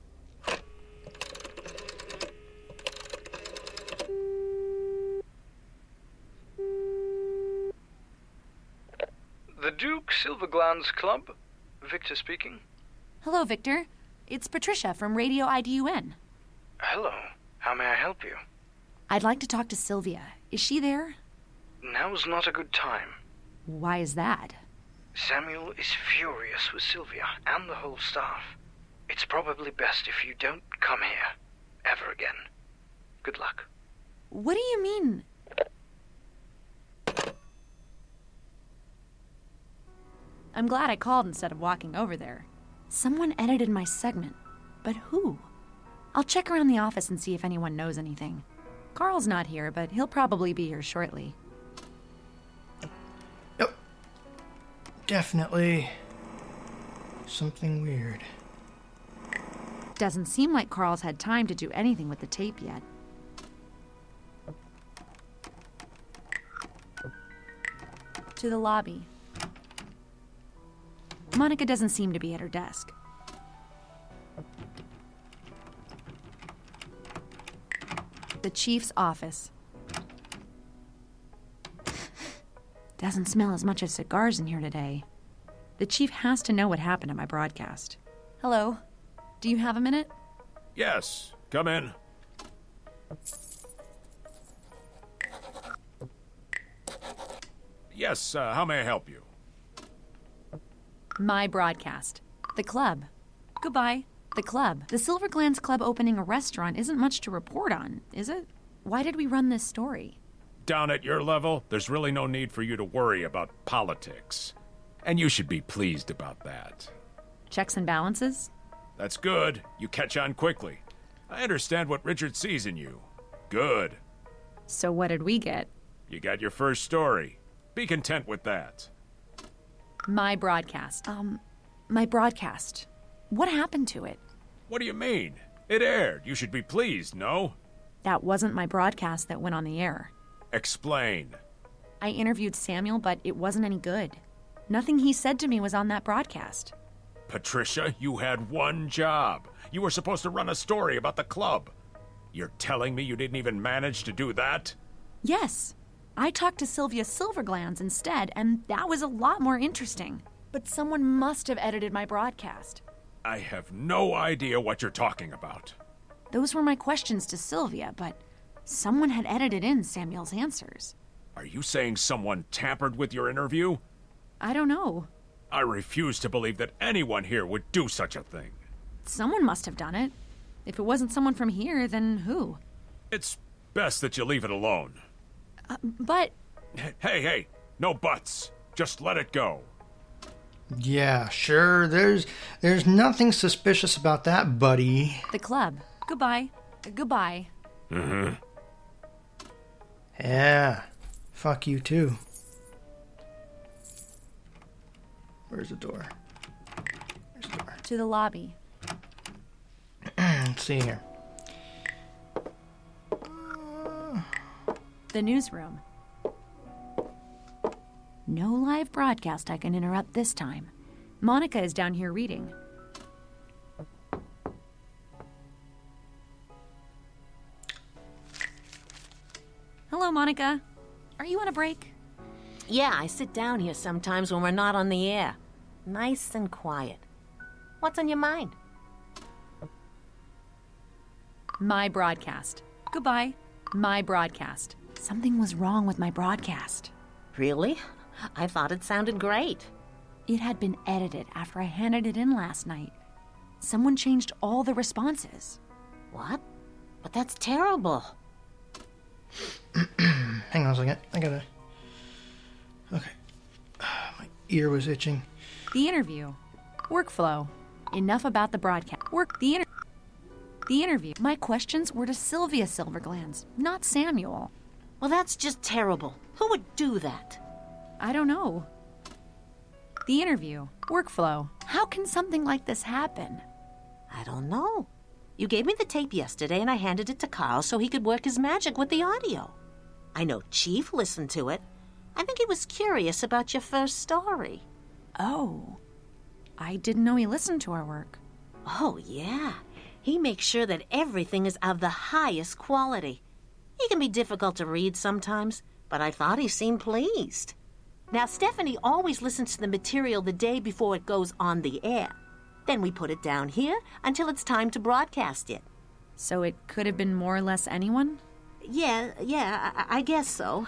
The Duke Silverglands Club? Victor speaking. Hello, Victor. It's Patricia from Radio IDUN. Hello. How may I help you? I'd like to talk to Sylvia. Is she there? Now's not a good time. Why is that? Samuel is furious with Sylvia and the whole staff. It's probably best if you don't come here ever again. Good luck. What do you mean? I'm glad I called instead of walking over there. Someone edited my segment. But who? I'll check around the office and see if anyone knows anything. Carl's not here, but he'll probably be here shortly. Yep. Definitely something weird. Doesn't seem like Carl's had time to do anything with the tape yet. To the lobby. Monica doesn't seem to be at her desk. The chief's office. Doesn't smell as much of cigars in here today. The chief has to know what happened at my broadcast. Hello. Do you have a minute? Yes. Come in. Yes, how may I help you? My broadcast. The club. Goodbye. The club. The Silverglands Club opening a restaurant isn't much to report on, is it? Why did we run this story? Down at your level, there's really no need for you to worry about politics. And you should be pleased about that. Checks and balances? That's good. You catch on quickly. I understand what Richard sees in you. Good. So what did we get? You got your first story. Be content with that. My broadcast. My broadcast. What happened to it? What do you mean? It aired. You should be pleased, no? That wasn't my broadcast that went on the air. Explain. I interviewed Samuel, but it wasn't any good. Nothing he said to me was on that broadcast. Patricia, you had one job. You were supposed to run a story about the club. You're telling me you didn't even manage to do that? Yes. I talked to Sylvia Silverglands instead, and that was a lot more interesting. But someone must have edited my broadcast. I have no idea what you're talking about. Those were my questions to Sylvia, but someone had edited in Samuel's answers. Are you saying someone tampered with your interview? I don't know. I refuse to believe that anyone here would do such a thing. Someone must have done it. If it wasn't someone from here, then who? It's best that you leave it alone. But... Hey, no buts. Just let it go. Yeah, sure. There's nothing suspicious about that, buddy. The club. Goodbye. Goodbye. Mm-hmm. Yeah. Fuck you, too. Where's the door? Where's the door? To the lobby. Let's see here. The newsroom. No live broadcast I can interrupt this time. Monica is down here reading. Hello, Monica. Are you on a break? Yeah, I sit down here sometimes when we're not on the air. Nice and quiet. What's on your mind? My broadcast. Goodbye. My broadcast. Something was wrong with my broadcast. Really? I thought it sounded great. It had been edited after I handed it in last night. Someone changed all the responses. What? But that's terrible. Hang on a second. I gotta... Okay. My ear was itching. The interview. Workflow. Enough about the broadcast. The interview. My questions were to Sylvia Silverglands, not Samuel. Well, that's just terrible. Who would do that? I don't know. The interview. Workflow. How can something like this happen? I don't know. You gave me the tape yesterday and I handed it to Carl so he could work his magic with the audio. I know Chief listened to it. I think he was curious about your first story. Oh. I didn't know he listened to our work. Oh, yeah. He makes sure that everything is of the highest quality. He can be difficult to read sometimes, but I thought he seemed pleased. Now, Stephanie always listens to the material the day before it goes on the air. Then we put it down here until it's time to broadcast it. So it could have been more or less anyone? Yeah, I guess so.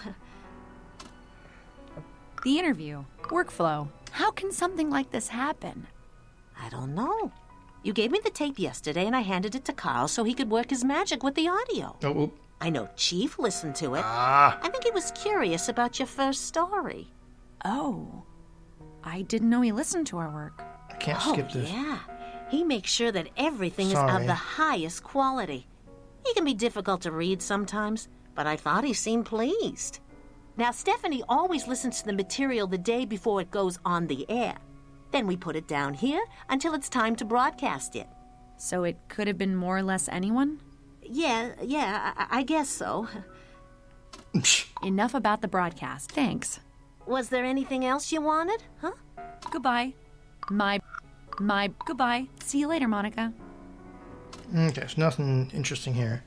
The interview. Workflow. How can something like this happen? I don't know. You gave me the tape yesterday and I handed it to Carl so he could work his magic with the audio. Oh. I know Chief listened to it. I think he was curious about your first story. Oh. I didn't know he listened to our work. I can't skip this. Yeah. He makes sure that everything is of the highest quality. He can be difficult to read sometimes, but I thought he seemed pleased. Now, Stephanie always listens to the material the day before it goes on the air. Then we put it down here until it's time to broadcast it. So it could have been more or less anyone? Yeah, I guess so. Enough about the broadcast. Thanks. Was there anything else you wanted, huh? Goodbye. Goodbye. See you later, Monica. Okay, there's nothing interesting here.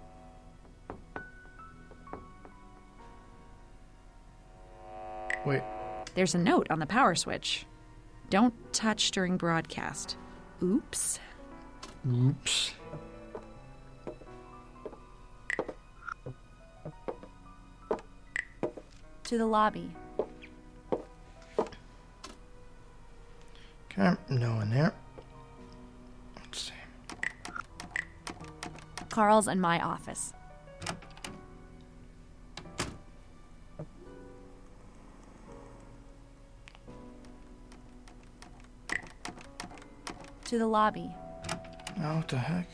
Wait. There's a note on the power switch. Don't touch during broadcast. Oops. To the lobby. Okay, no one there. Let's see. Carl's and my office. To the lobby. Oh, what the heck?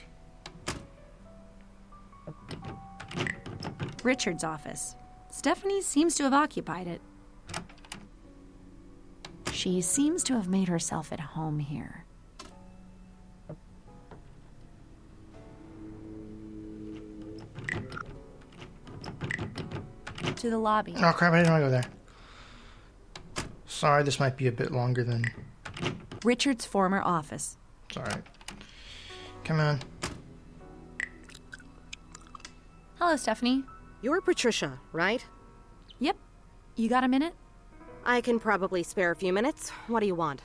Richard's office. Stephanie seems to have occupied it. She seems to have made herself at home here. To the lobby. Oh crap, I didn't want to go there. Sorry, this might be a bit longer than... Richard's former office. It's alright. Come on. Hello, Stephanie. You're Patricia, right? Yep. You got a minute? I can probably spare a few minutes. What do you want?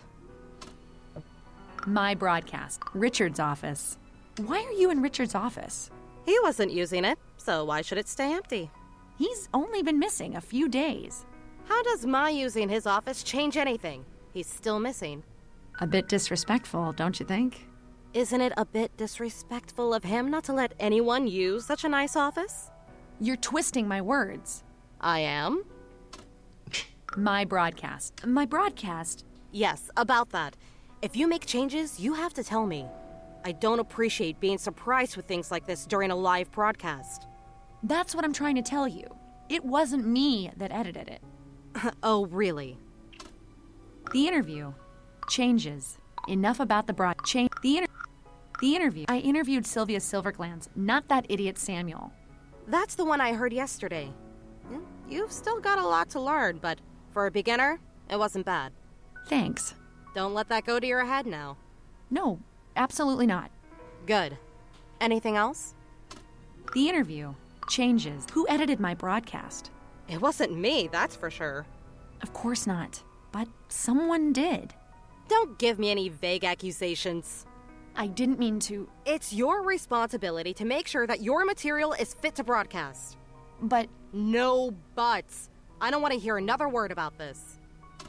My broadcast. Richard's office. Why are you in Richard's office? He wasn't using it, so why should it stay empty? He's only been missing a few days. How does my using his office change anything? He's still missing. A bit disrespectful, don't you think? Isn't it a bit disrespectful of him not to let anyone use such a nice office? You're twisting my words. I am? My broadcast. My broadcast? Yes, about that. If you make changes, you have to tell me. I don't appreciate being surprised with things like this during a live broadcast. That's what I'm trying to tell you. It wasn't me that edited it. Oh, really? The interview. Changes. Enough about the The interview. I interviewed Sylvia Silverglands, not that idiot Samuel. That's the one I heard yesterday. You've still got a lot to learn, but for a beginner, it wasn't bad. Thanks. Don't let that go to your head now. No, absolutely not. Good. Anything else? The interview. Changes. Who edited my broadcast? It wasn't me, that's for sure. Of course not. But someone did. Don't give me any vague accusations. I didn't mean to. It's your responsibility to make sure that your material is fit to broadcast. But... No buts. I don't want to hear another word about this.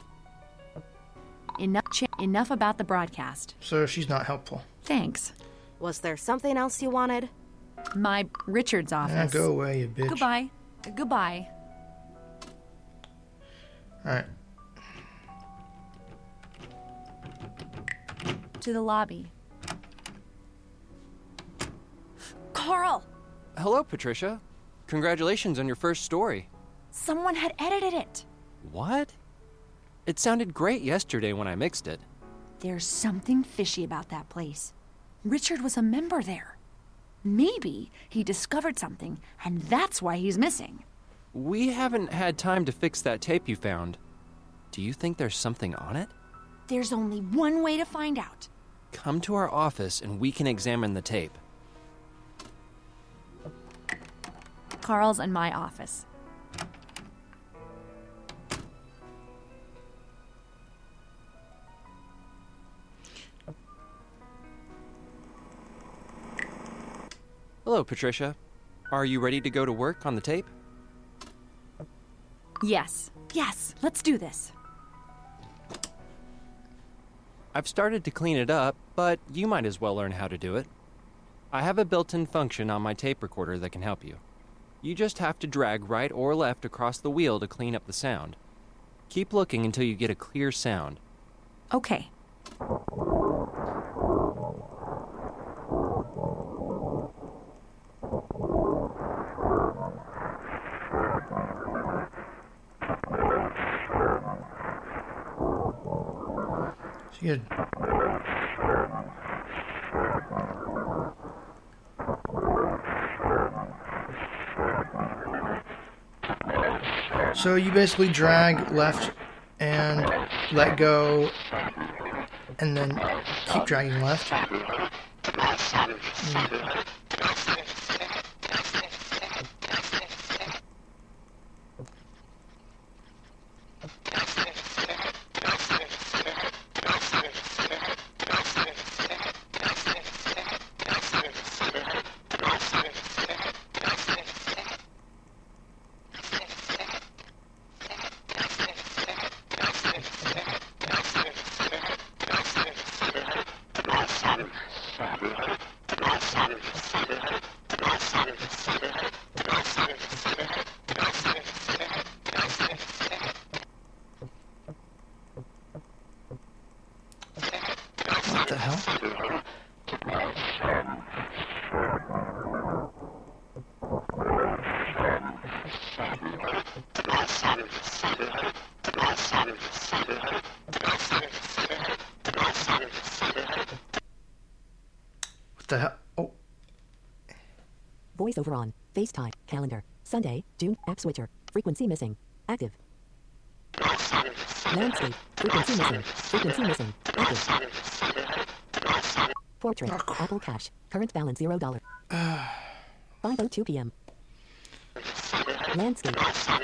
Enough about the broadcast. So she's not helpful. Thanks. Was there something else you wanted? My Richard's office. Yeah, go away, you bitch. Goodbye. Alright. To the lobby. Carl! Hello, Patricia. Congratulations on your first story. Someone had edited it. What? It sounded great yesterday when I mixed it. There's something fishy about that place. Richard was a member there. Maybe he discovered something, and that's why he's missing. We haven't had time to fix that tape you found. Do you think there's something on it? There's only one way to find out. Come to our office and we can examine the tape. Carl's in my office. Hello, Patricia. Are you ready to go to work on the tape? Yes, let's do this. I've started to clean it up, but you might as well learn how to do it. I have a built-in function on my tape recorder that can help you. You just have to drag right or left across the wheel to clean up the sound. Keep looking until you get a clear sound. Okay. Good. So you basically drag left and let go, and then keep dragging left. What the hell? What the hell? Oh. Voiceover on. FaceTime. Calendar. Sunday, June. App switcher. Frequency missing. Active. Landscape. Frequency missing. Frequency missing. Active. Portrait. Apple Cash. Current balance $0. 5:02 p.m. Landscape.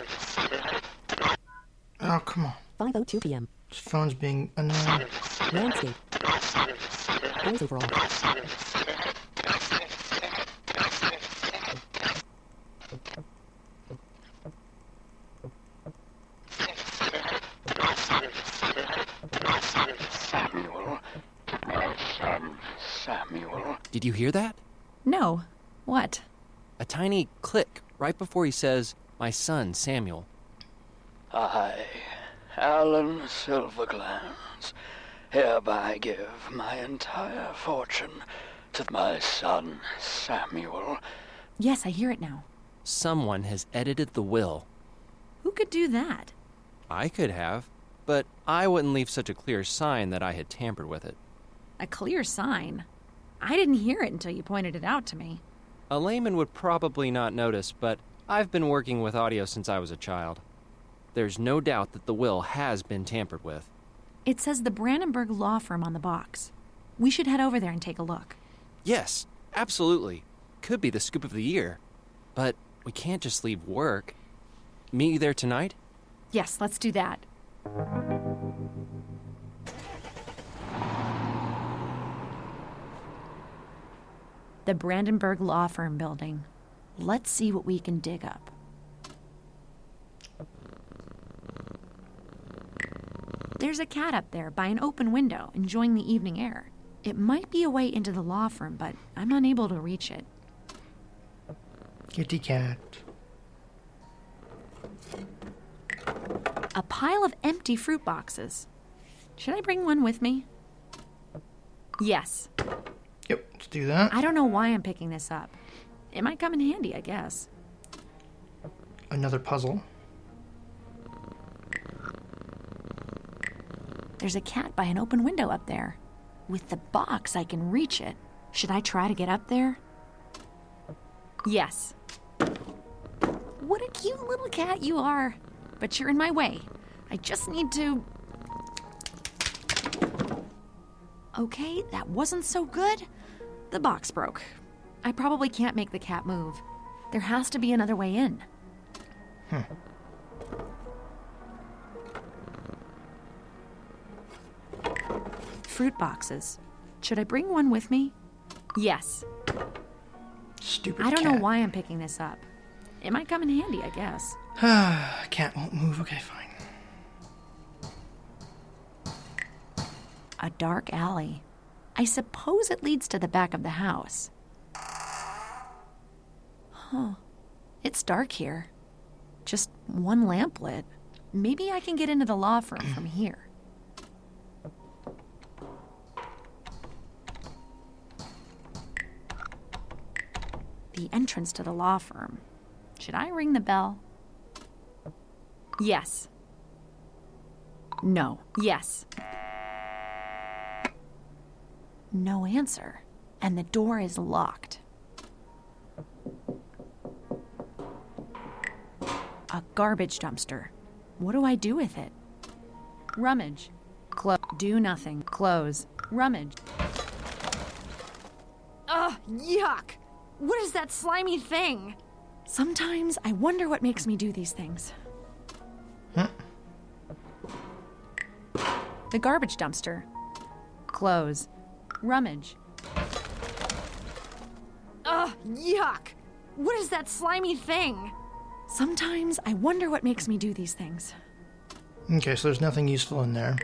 Oh, come on. 5:02 p.m. This phone's being annoying. Landscape. Voiceover on. Samuel. Did you hear that? No. What? A tiny click right before he says, "My son, Samuel." I, Alan Silverglans, hereby give my entire fortune to my son, Samuel. Yes, I hear it now. Someone has edited the will. Who could do that? I could have, but I wouldn't leave such a clear sign that I had tampered with it. A clear sign? I didn't hear it until you pointed it out to me. A layman would probably not notice, but I've been working with audio since I was a child. There's no doubt that the will has been tampered with. It says the Brandenburg Law Firm on the box. We should head over there and take a look. Yes, absolutely. Could be the scoop of the year. But we can't just leave work. Meet you there tonight? Yes, let's do that. The Brandenburg Law Firm building. Let's see what we can dig up. There's a cat up there by an open window, enjoying the evening air. It might be a way into the law firm, but I'm unable to reach it. Kitty cat. A pile of empty fruit boxes. Should I bring one with me? Yes. Yep, let's do that. I don't know why I'm picking this up. It might come in handy, I guess. Another puzzle. There's a cat by an open window up there. With the box, I can reach it. Should I try to get up there? Yes. What a cute little cat you are. But you're in my way. I just need to... Okay, that wasn't so good. The box broke. I probably can't make the cat move. There has to be another way in. Fruit boxes. Should I bring one with me? Yes. Stupid I don't cat. know why I'm picking this up. It might come in handy, I guess. Cat won't move. Okay, fine. A dark alley. I suppose it leads to the back of the house. Huh. It's dark here. Just one lamp lit. Maybe I can get into the law firm from here. The entrance to the law firm. Should I ring the bell? Yes. No. Yes. No answer. And the door is locked. A garbage dumpster. What do I do with it? Rummage. Close. Do nothing. Close. Rummage. Ugh, yuck! What is that slimy thing? Sometimes I wonder what makes me do these things. The garbage dumpster. Close. Rummage. Ugh, yuck! What is that slimy thing? Sometimes I wonder what makes me do these things. Okay, so there's nothing useful in there.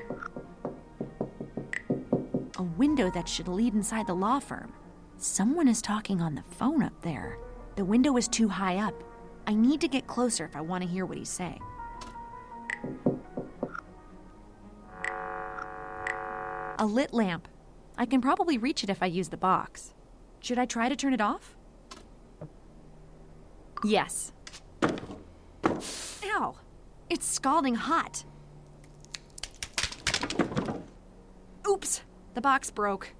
A window that should lead inside the law firm. Someone is talking on the phone up there. The window is too high up. I need to get closer if I want to hear what he's saying. A lit lamp. I can probably reach it if I use the box. Should I try to turn it off? Yes. Ow! It's scalding hot. Oops! The box broke.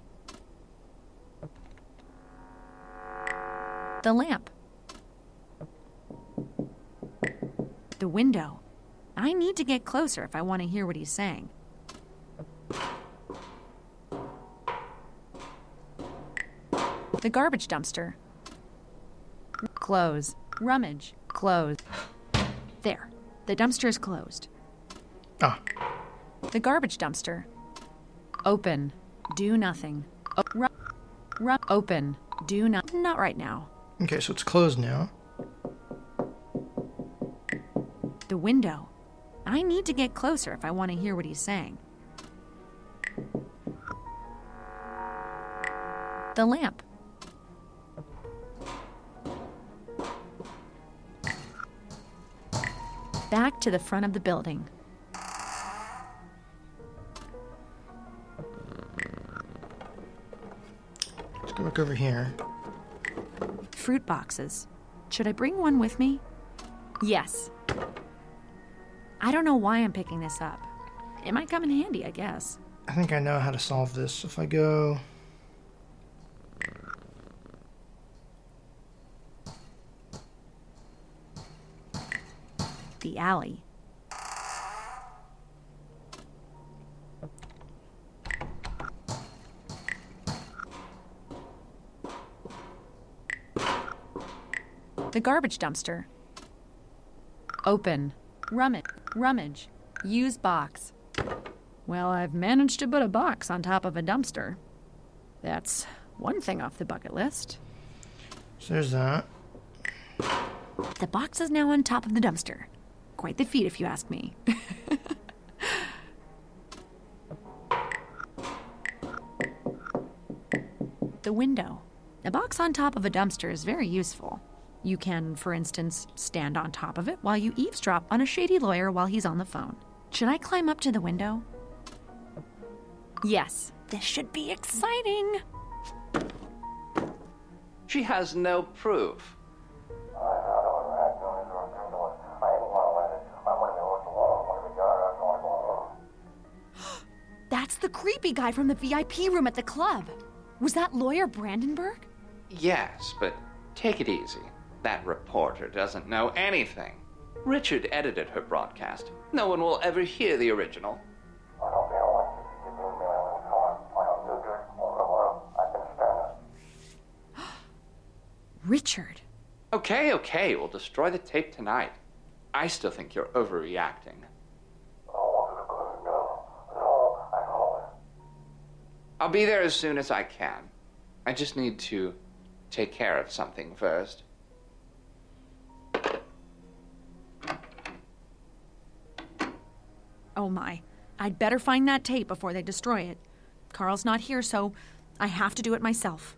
The lamp. The window. I need to get closer if I want to hear what he's saying. The garbage dumpster. Close. Rummage. Close. There. The dumpster is closed. Ah. The garbage dumpster. Open. Do nothing. Open. Do not. Not right now. Okay, so it's closed now. The window. I need to get closer if I want to hear what he's saying. The lamp. Back to the front of the building. Let's go back over here. Fruit boxes. Should I bring one with me? Yes. I don't know why I'm picking this up. It might come in handy, I guess. I think I know how to solve this. If I go... The alley. The garbage dumpster. Open. Rummage. Use box. Well, I've managed to put a box on top of a dumpster. That's one thing off the bucket list. So there's that. The box is now on top of the dumpster. Quite the feat, if you ask me. The window. A box on top of a dumpster is very useful. You can, for instance, stand on top of it while you eavesdrop on a shady lawyer while he's on the phone. Should I climb up to the window? Yes. This should be exciting. She has no proof. That's the creepy guy from the VIP room at the club. Was that lawyer Brandenburg? Yes, but take it easy. That reporter doesn't know anything. Richard edited her broadcast. No one will ever hear the original. Richard. Okay, we'll destroy the tape tonight. I still think you're overreacting. I'll be there as soon as I can. I just need to take care of something first. Oh my. I'd better find that tape before they destroy it. Carl's not here, so I have to do it myself.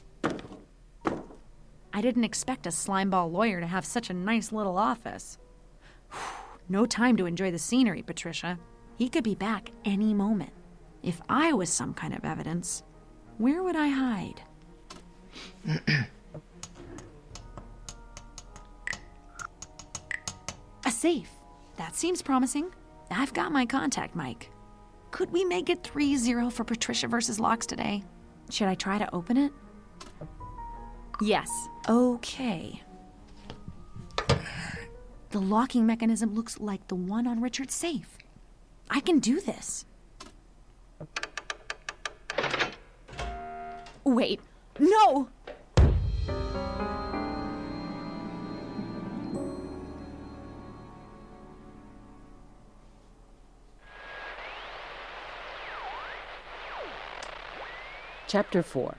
I didn't expect a slimeball lawyer to have such a nice little office. No time to enjoy the scenery, Patricia. He could be back any moment. If I was some kind of evidence, where would I hide? A safe. That seems promising. I've got my contact, Mike. Could we make it 3-0 for Patricia versus Locks today? Should I try to open it? Yes. Okay. The locking mechanism looks like the one on Richard's safe. I can do this. Wait. No! Chapter 4.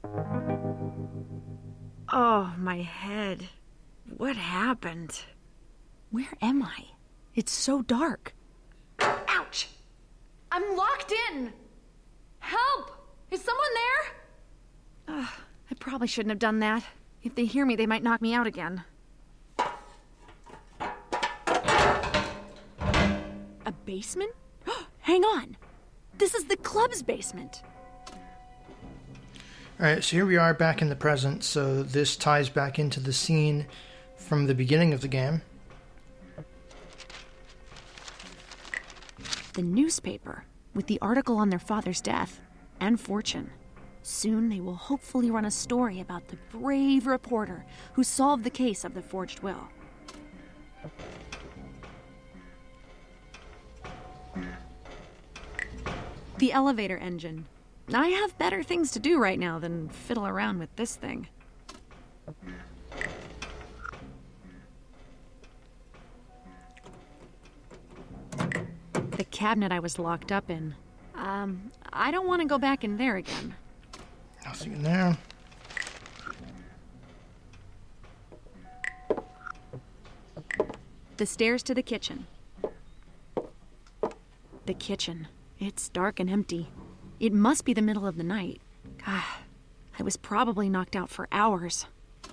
Oh, my head. What happened? Where am I? It's so dark. Ouch! I'm locked in! Help! Is someone there? I probably shouldn't have done that. If they hear me, they might knock me out again. A basement? Hang on! This is the club's basement! Alright, so here we are back in the present, so this ties back into the scene from the beginning of the game. The newspaper, with the article on their father's death and fortune. Soon they will hopefully run a story about the brave reporter who solved the case of the forged will. The elevator engine. I have better things to do right now than fiddle around with this thing. The cabinet I was locked up in. I don't want to go back in there again. Nothing in there. The stairs to the kitchen. The kitchen. It's dark and empty. It must be the middle of the night. God, I was probably knocked out for hours.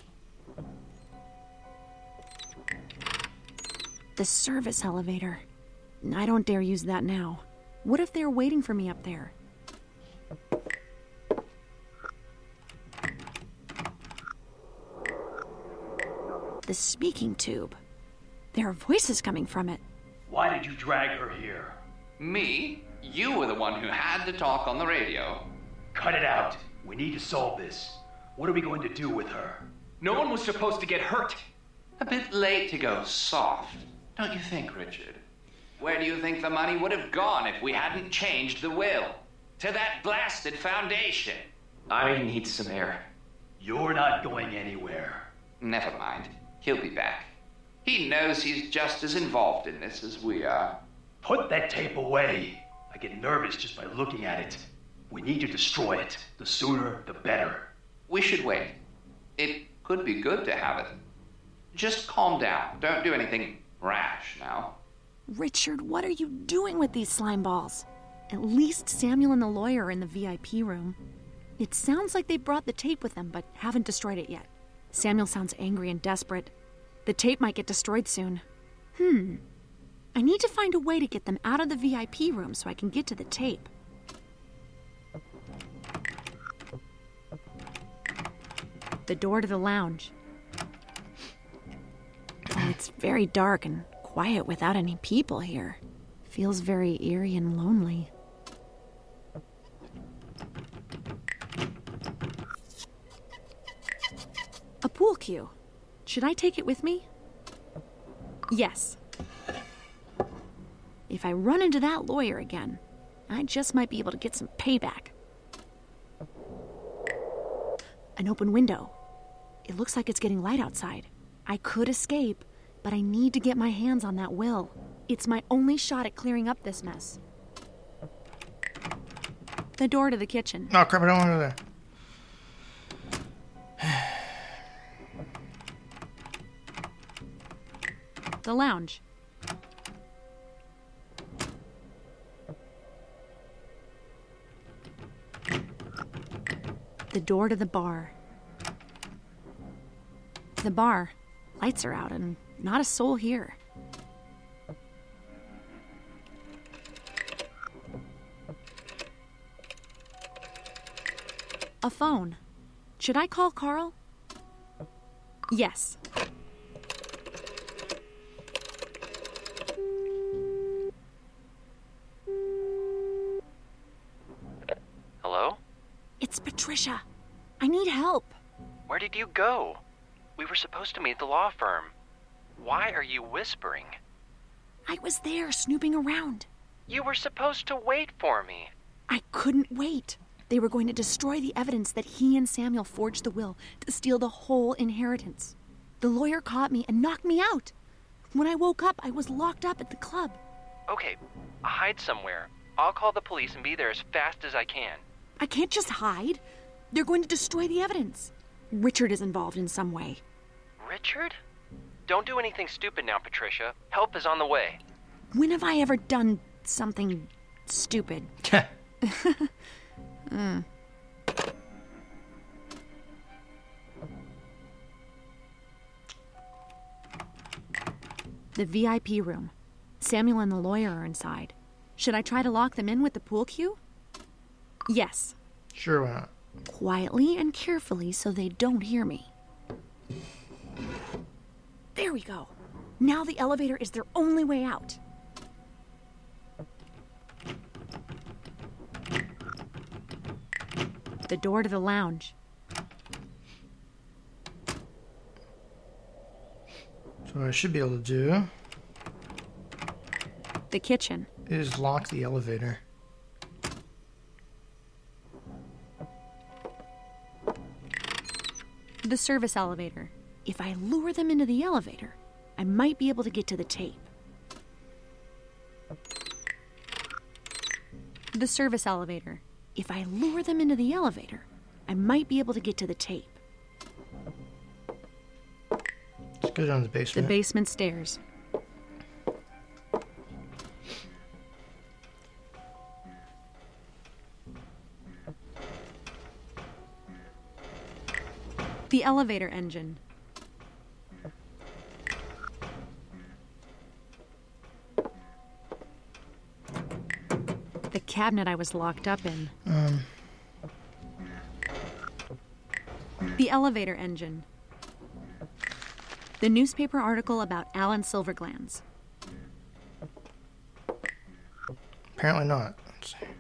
The service elevator. I don't dare use that now. What if they're waiting for me up there? The speaking tube. There are voices coming from it. Why did you drag her here? Me? You were the one who had to talk on the radio. Cut it out. We need to solve this. What are we going to do with her? No one was supposed to get hurt. A bit late to go soft, don't you think, Richard? Where do you think the money would have gone if we hadn't changed the will? To that blasted foundation. I need some air. You're not going anywhere. Never mind. He'll be back. He knows he's just as involved in this as we are. Put that tape away. I get nervous just by looking at it. We need to destroy it. The sooner, the better. We should wait. It could be good to have it. Just calm down. Don't do anything rash now. Richard, what are you doing with these slime balls? At least Samuel and the lawyer are in the VIP room. It sounds like they brought the tape with them, but haven't destroyed it yet. Samuel sounds angry and desperate. The tape might get destroyed soon. I need to find a way to get them out of the VIP room so I can get to the tape. The door to the lounge. Oh, it's very dark and quiet without any people here. Feels very eerie and lonely. A pool cue. Should I take it with me? Yes. If I run into that lawyer again, I just might be able to get some payback. An open window. It looks like it's getting light outside. I could escape, but I need to get my hands on that will. It's my only shot at clearing up this mess. The door to the kitchen. Oh, crap, I don't want to go there. The lounge. The door to the bar. The bar. Lights are out and not a soul here. A phone. Should I call Carl? Yes. Hello? It's Patricia. I need help. Where did you go? We were supposed to meet at the law firm. Why are you whispering? I was there snooping around. You were supposed to wait for me. I couldn't wait. They were going to destroy the evidence that he and Samuel forged the will to steal the whole inheritance. The lawyer caught me and knocked me out. When I woke up, I was locked up at the club. Okay, hide somewhere. I'll call the police and be there as fast as I can. I can't just hide. They're going to destroy the evidence. Richard is involved in some way. Richard? Don't do anything stupid now, Patricia. Help is on the way. When have I ever done something stupid? The VIP room. Samuel and the lawyer are inside. Should I try to lock them in with the pool cue? Yes. Sure, why not? Quietly and carefully so they don't hear me. There we go. Now the elevator is their only way out. The door to the lounge. So what I should be able to do The kitchen. is lock the elevator. The service elevator. If I lure them into the elevator, I might be able to get to the tape. The service elevator. If I lure them into the elevator, I might be able to get to the tape. Let's go down to the The basement. basement stairs. The elevator engine. The cabinet I was locked up in. The elevator engine. The newspaper article about Alan Silverglands. Apparently not. Let's see.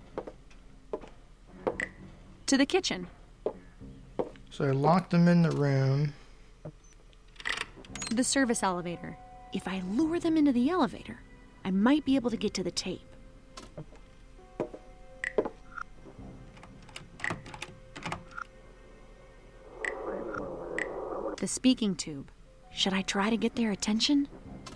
To the kitchen. So I locked them in the room. The service elevator. If I lure them into the elevator, I might be able to get to the tape. The speaking tube. Should I try to get their attention?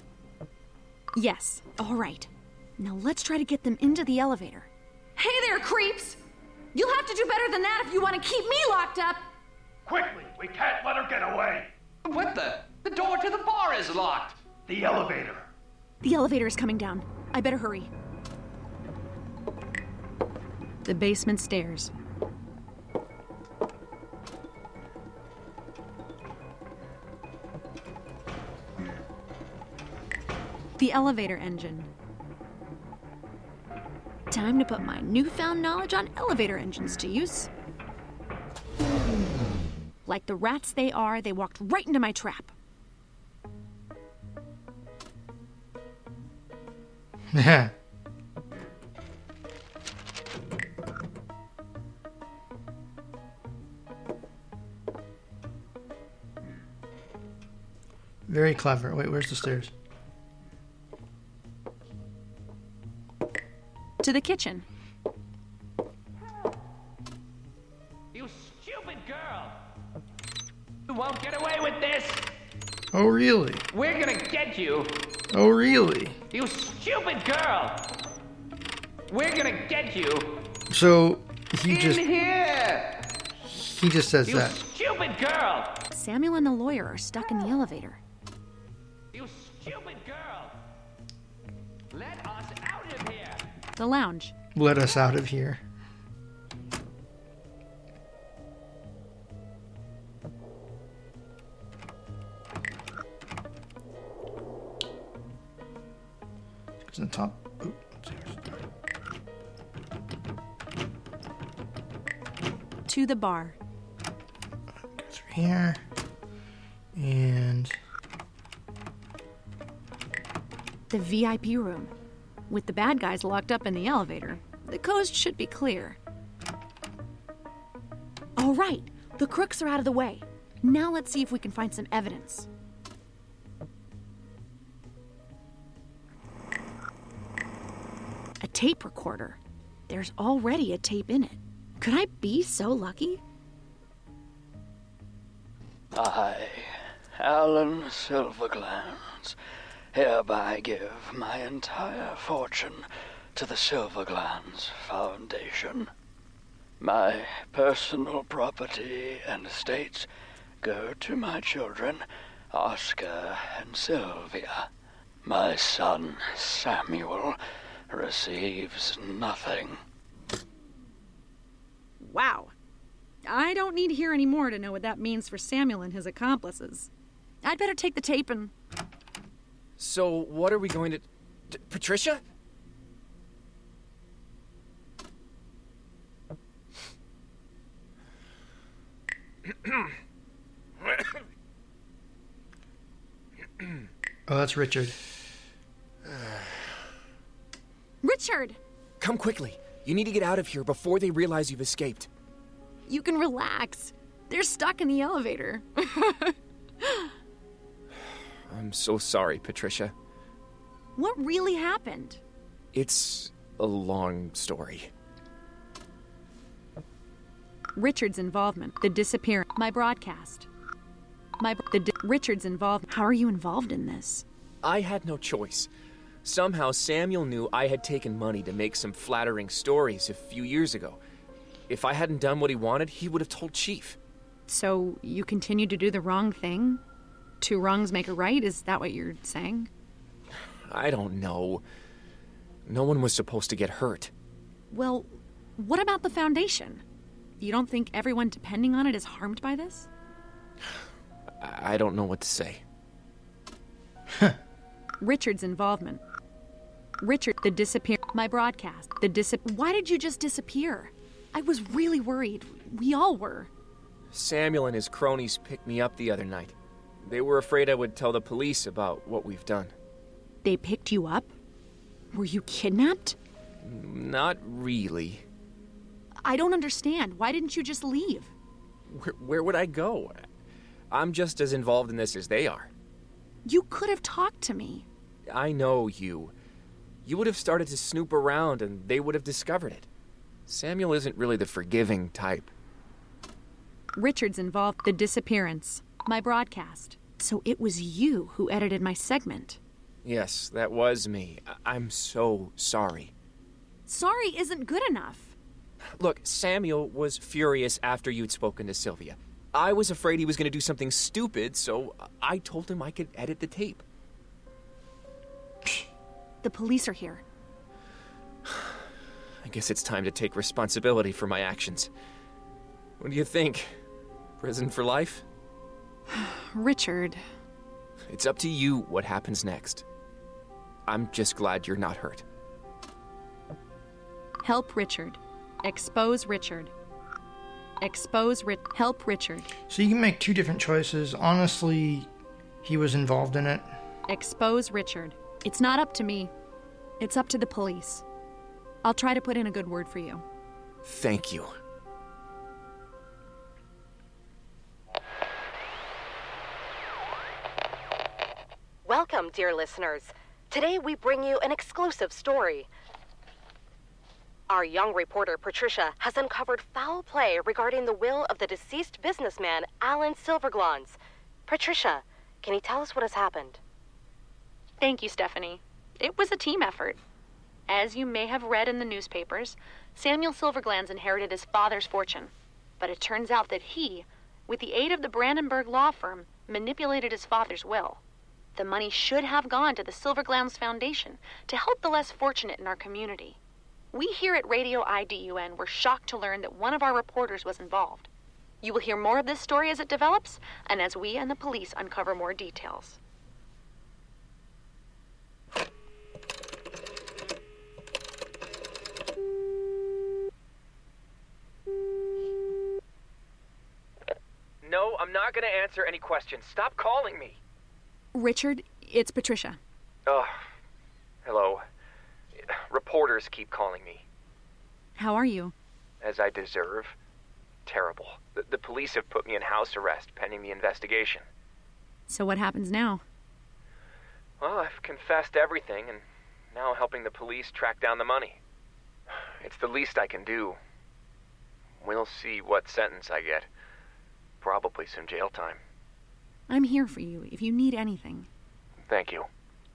Yes. All right. Now let's try to get them into the elevator. Hey there, creeps! You'll have to do better than that if you want to keep me locked up. Quickly, we can't let her get away. What the? The door to the bar is locked. The elevator. The elevator is coming down. I better hurry. The basement stairs. The elevator engine. Time to put my newfound knowledge on elevator engines to use. Like the rats they are, they walked right into my trap. Yeah. Very clever. Wait, where's the stairs? To the kitchen. You stupid girl! won't get away with this! Oh, really? We're gonna get you! Oh, really? You stupid girl! We're gonna get you! So, he In just here! says You that. stupid girl! Samuel and the lawyer are stuck in the elevator. You stupid girl! Let us out of here! The lounge. Let us out of here. It's in the top. Ooh, To the bar. go through here. And The VIP room. With the bad guys locked up in the elevator, the coast should be clear. All right, the crooks are out of the way. Now let's see if we can find some evidence. A tape recorder. There's already a tape in it. Could I be so lucky? I, Alan Silverglands, hereby give my entire fortune to the Silverglands Foundation. My personal property and estates go to my children, Oscar and Sylvia. My son, Samuel, receives nothing. Wow. I don't need to hear any more to know what that means for Samuel and his accomplices. I'd better take the tape and... So, what are we going to... Patricia? oh, that's Richard. Richard! Come quickly. You need to get out of here before they realize you've escaped. You can relax. They're stuck in the elevator. I'm so sorry, Patricia. What really happened? It's a long story. Richard's involvement. The disappearance. My broadcast. Richard's involvement. How are you involved in this? I had no choice. Somehow Samuel knew I had taken money to make some flattering stories a few years ago. If I hadn't done what he wanted, he would have told Chief. So you continued to do the wrong thing? Two wrongs make a right? Is that what you're saying? I don't know. No one was supposed to get hurt. Well, what about the foundation? You don't think everyone depending on it is harmed by this? I don't know what to say. Richard's involvement. Richard, the disappear. My broadcast. Why did you just disappear? I was really worried. We all were. Samuel and his cronies picked me up the other night. They were afraid I would tell the police about what we've done. They picked you up? Were you kidnapped? Not really. I don't understand. Why didn't you just leave? Where would I go? I'm just as involved in this as they are. You could have talked to me. I know you. You would have started to snoop around and they would have discovered it. Samuel isn't really the forgiving type. Richard's involved. The disappearance. My broadcast. So it was you who edited my segment. Yes, that was me. I'm so sorry. Sorry isn't good enough. Look, Samuel was furious after you'd spoken to Sylvia. I was afraid he was going to do something stupid, so I told him I could edit the tape. The police are here. I guess it's time to take responsibility for my actions. What do you think? Prison for life? Richard. It's up to you what happens next. I'm just glad you're not hurt. Help Richard. Expose Richard. Expose Help Richard. So you can make two different choices. Honestly, he was involved in it. Expose Richard. It's not up to me. It's up to the police. I'll try to put in a good word for you. Thank you. Welcome, dear listeners. Today we bring you an exclusive story. Our young reporter, Patricia, has uncovered foul play regarding the will of the deceased businessman, Alan Silverglans. Patricia, can you tell us what has happened? Thank you, Stephanie. It was a team effort. As you may have read in the newspapers, Samuel Silverglans inherited his father's fortune. But it turns out that he, with the aid of the Brandenburg law firm, manipulated his father's will. The money should have gone to the Silverglans Foundation to help the less fortunate in our community. We here at Radio IDUN were shocked to learn that one of our reporters was involved. You will hear more of this story as it develops, and as we and the police uncover more details. No, I'm not going to answer any questions. Stop calling me. Richard, it's Patricia. Oh, hello. Reporters keep calling me. How are you? As I deserve. Terrible. The police have put me in house arrest pending the investigation. So what happens now? Well, I've confessed everything and now helping the police track down the money. It's the least I can do. We'll see what sentence I get. Probably some jail time. I'm here for you if you need anything. Thank you.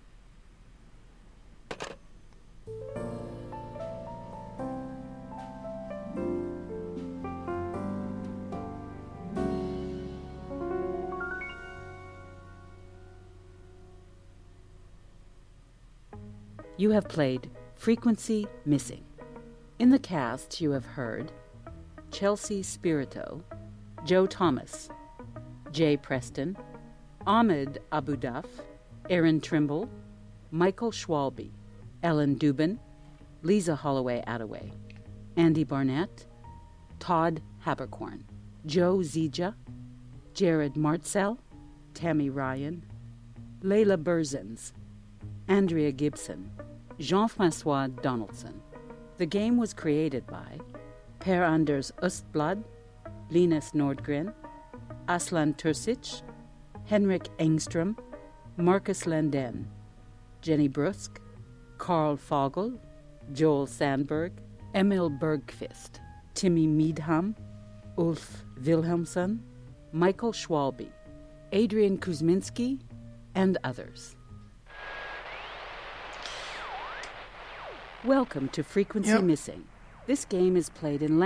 You have played Frequency Missing. In the cast, you have heard Chelsea Spirito, Joe Thomas, Jay Preston, Ahmed Abudaf, Aaron Trimble, Michael Schwalbe, Ellen Dubin, Lisa Holloway-Attaway, Andy Barnett, Todd Habercorn, Joe Zija, Jared Martzell, Tammy Ryan, Layla Burzens, Andrea Gibson, Jean-Francois Donaldson. The game was created by Per Anders Östblad, Linus Nordgren, Aslan Tursic, Henrik Engström, Marcus Landen, Jenny Brusk, Carl Fogel, Joel Sandberg, Emil Bergqvist, Timmy Meadham, Ulf Wilhelmsson, Michael Schwalbe, Adrian Kuzminski, and others. Welcome to Frequency Missing. This game is played in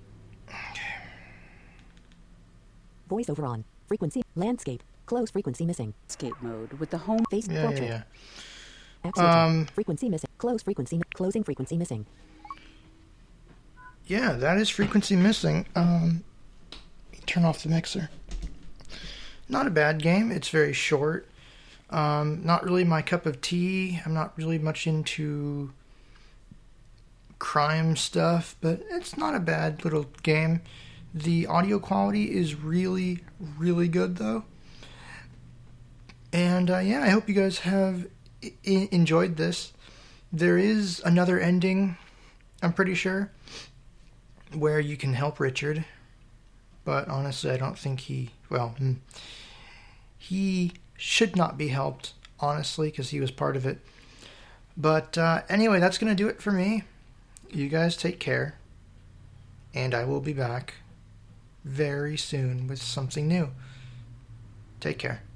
Voiceover on. Frequency. Landscape. Close frequency missing. Landscape mode with the home face portrait. Frequency missing. Close frequency. Closing frequency missing. Yeah, that is frequency missing. Turn off the mixer. Not a bad game. It's very short. Not really my cup of tea. I'm not really much into crime stuff, but it's not a bad little game. The audio quality is really, really good, though. And I hope you guys have enjoyed this. There is another ending, I'm pretty sure, where you can help Richard. But honestly, I don't think he should not be helped, honestly, because he was part of it. But anyway, that's going to do it for me. You guys take care. And I will be back very soon with something new. Take care.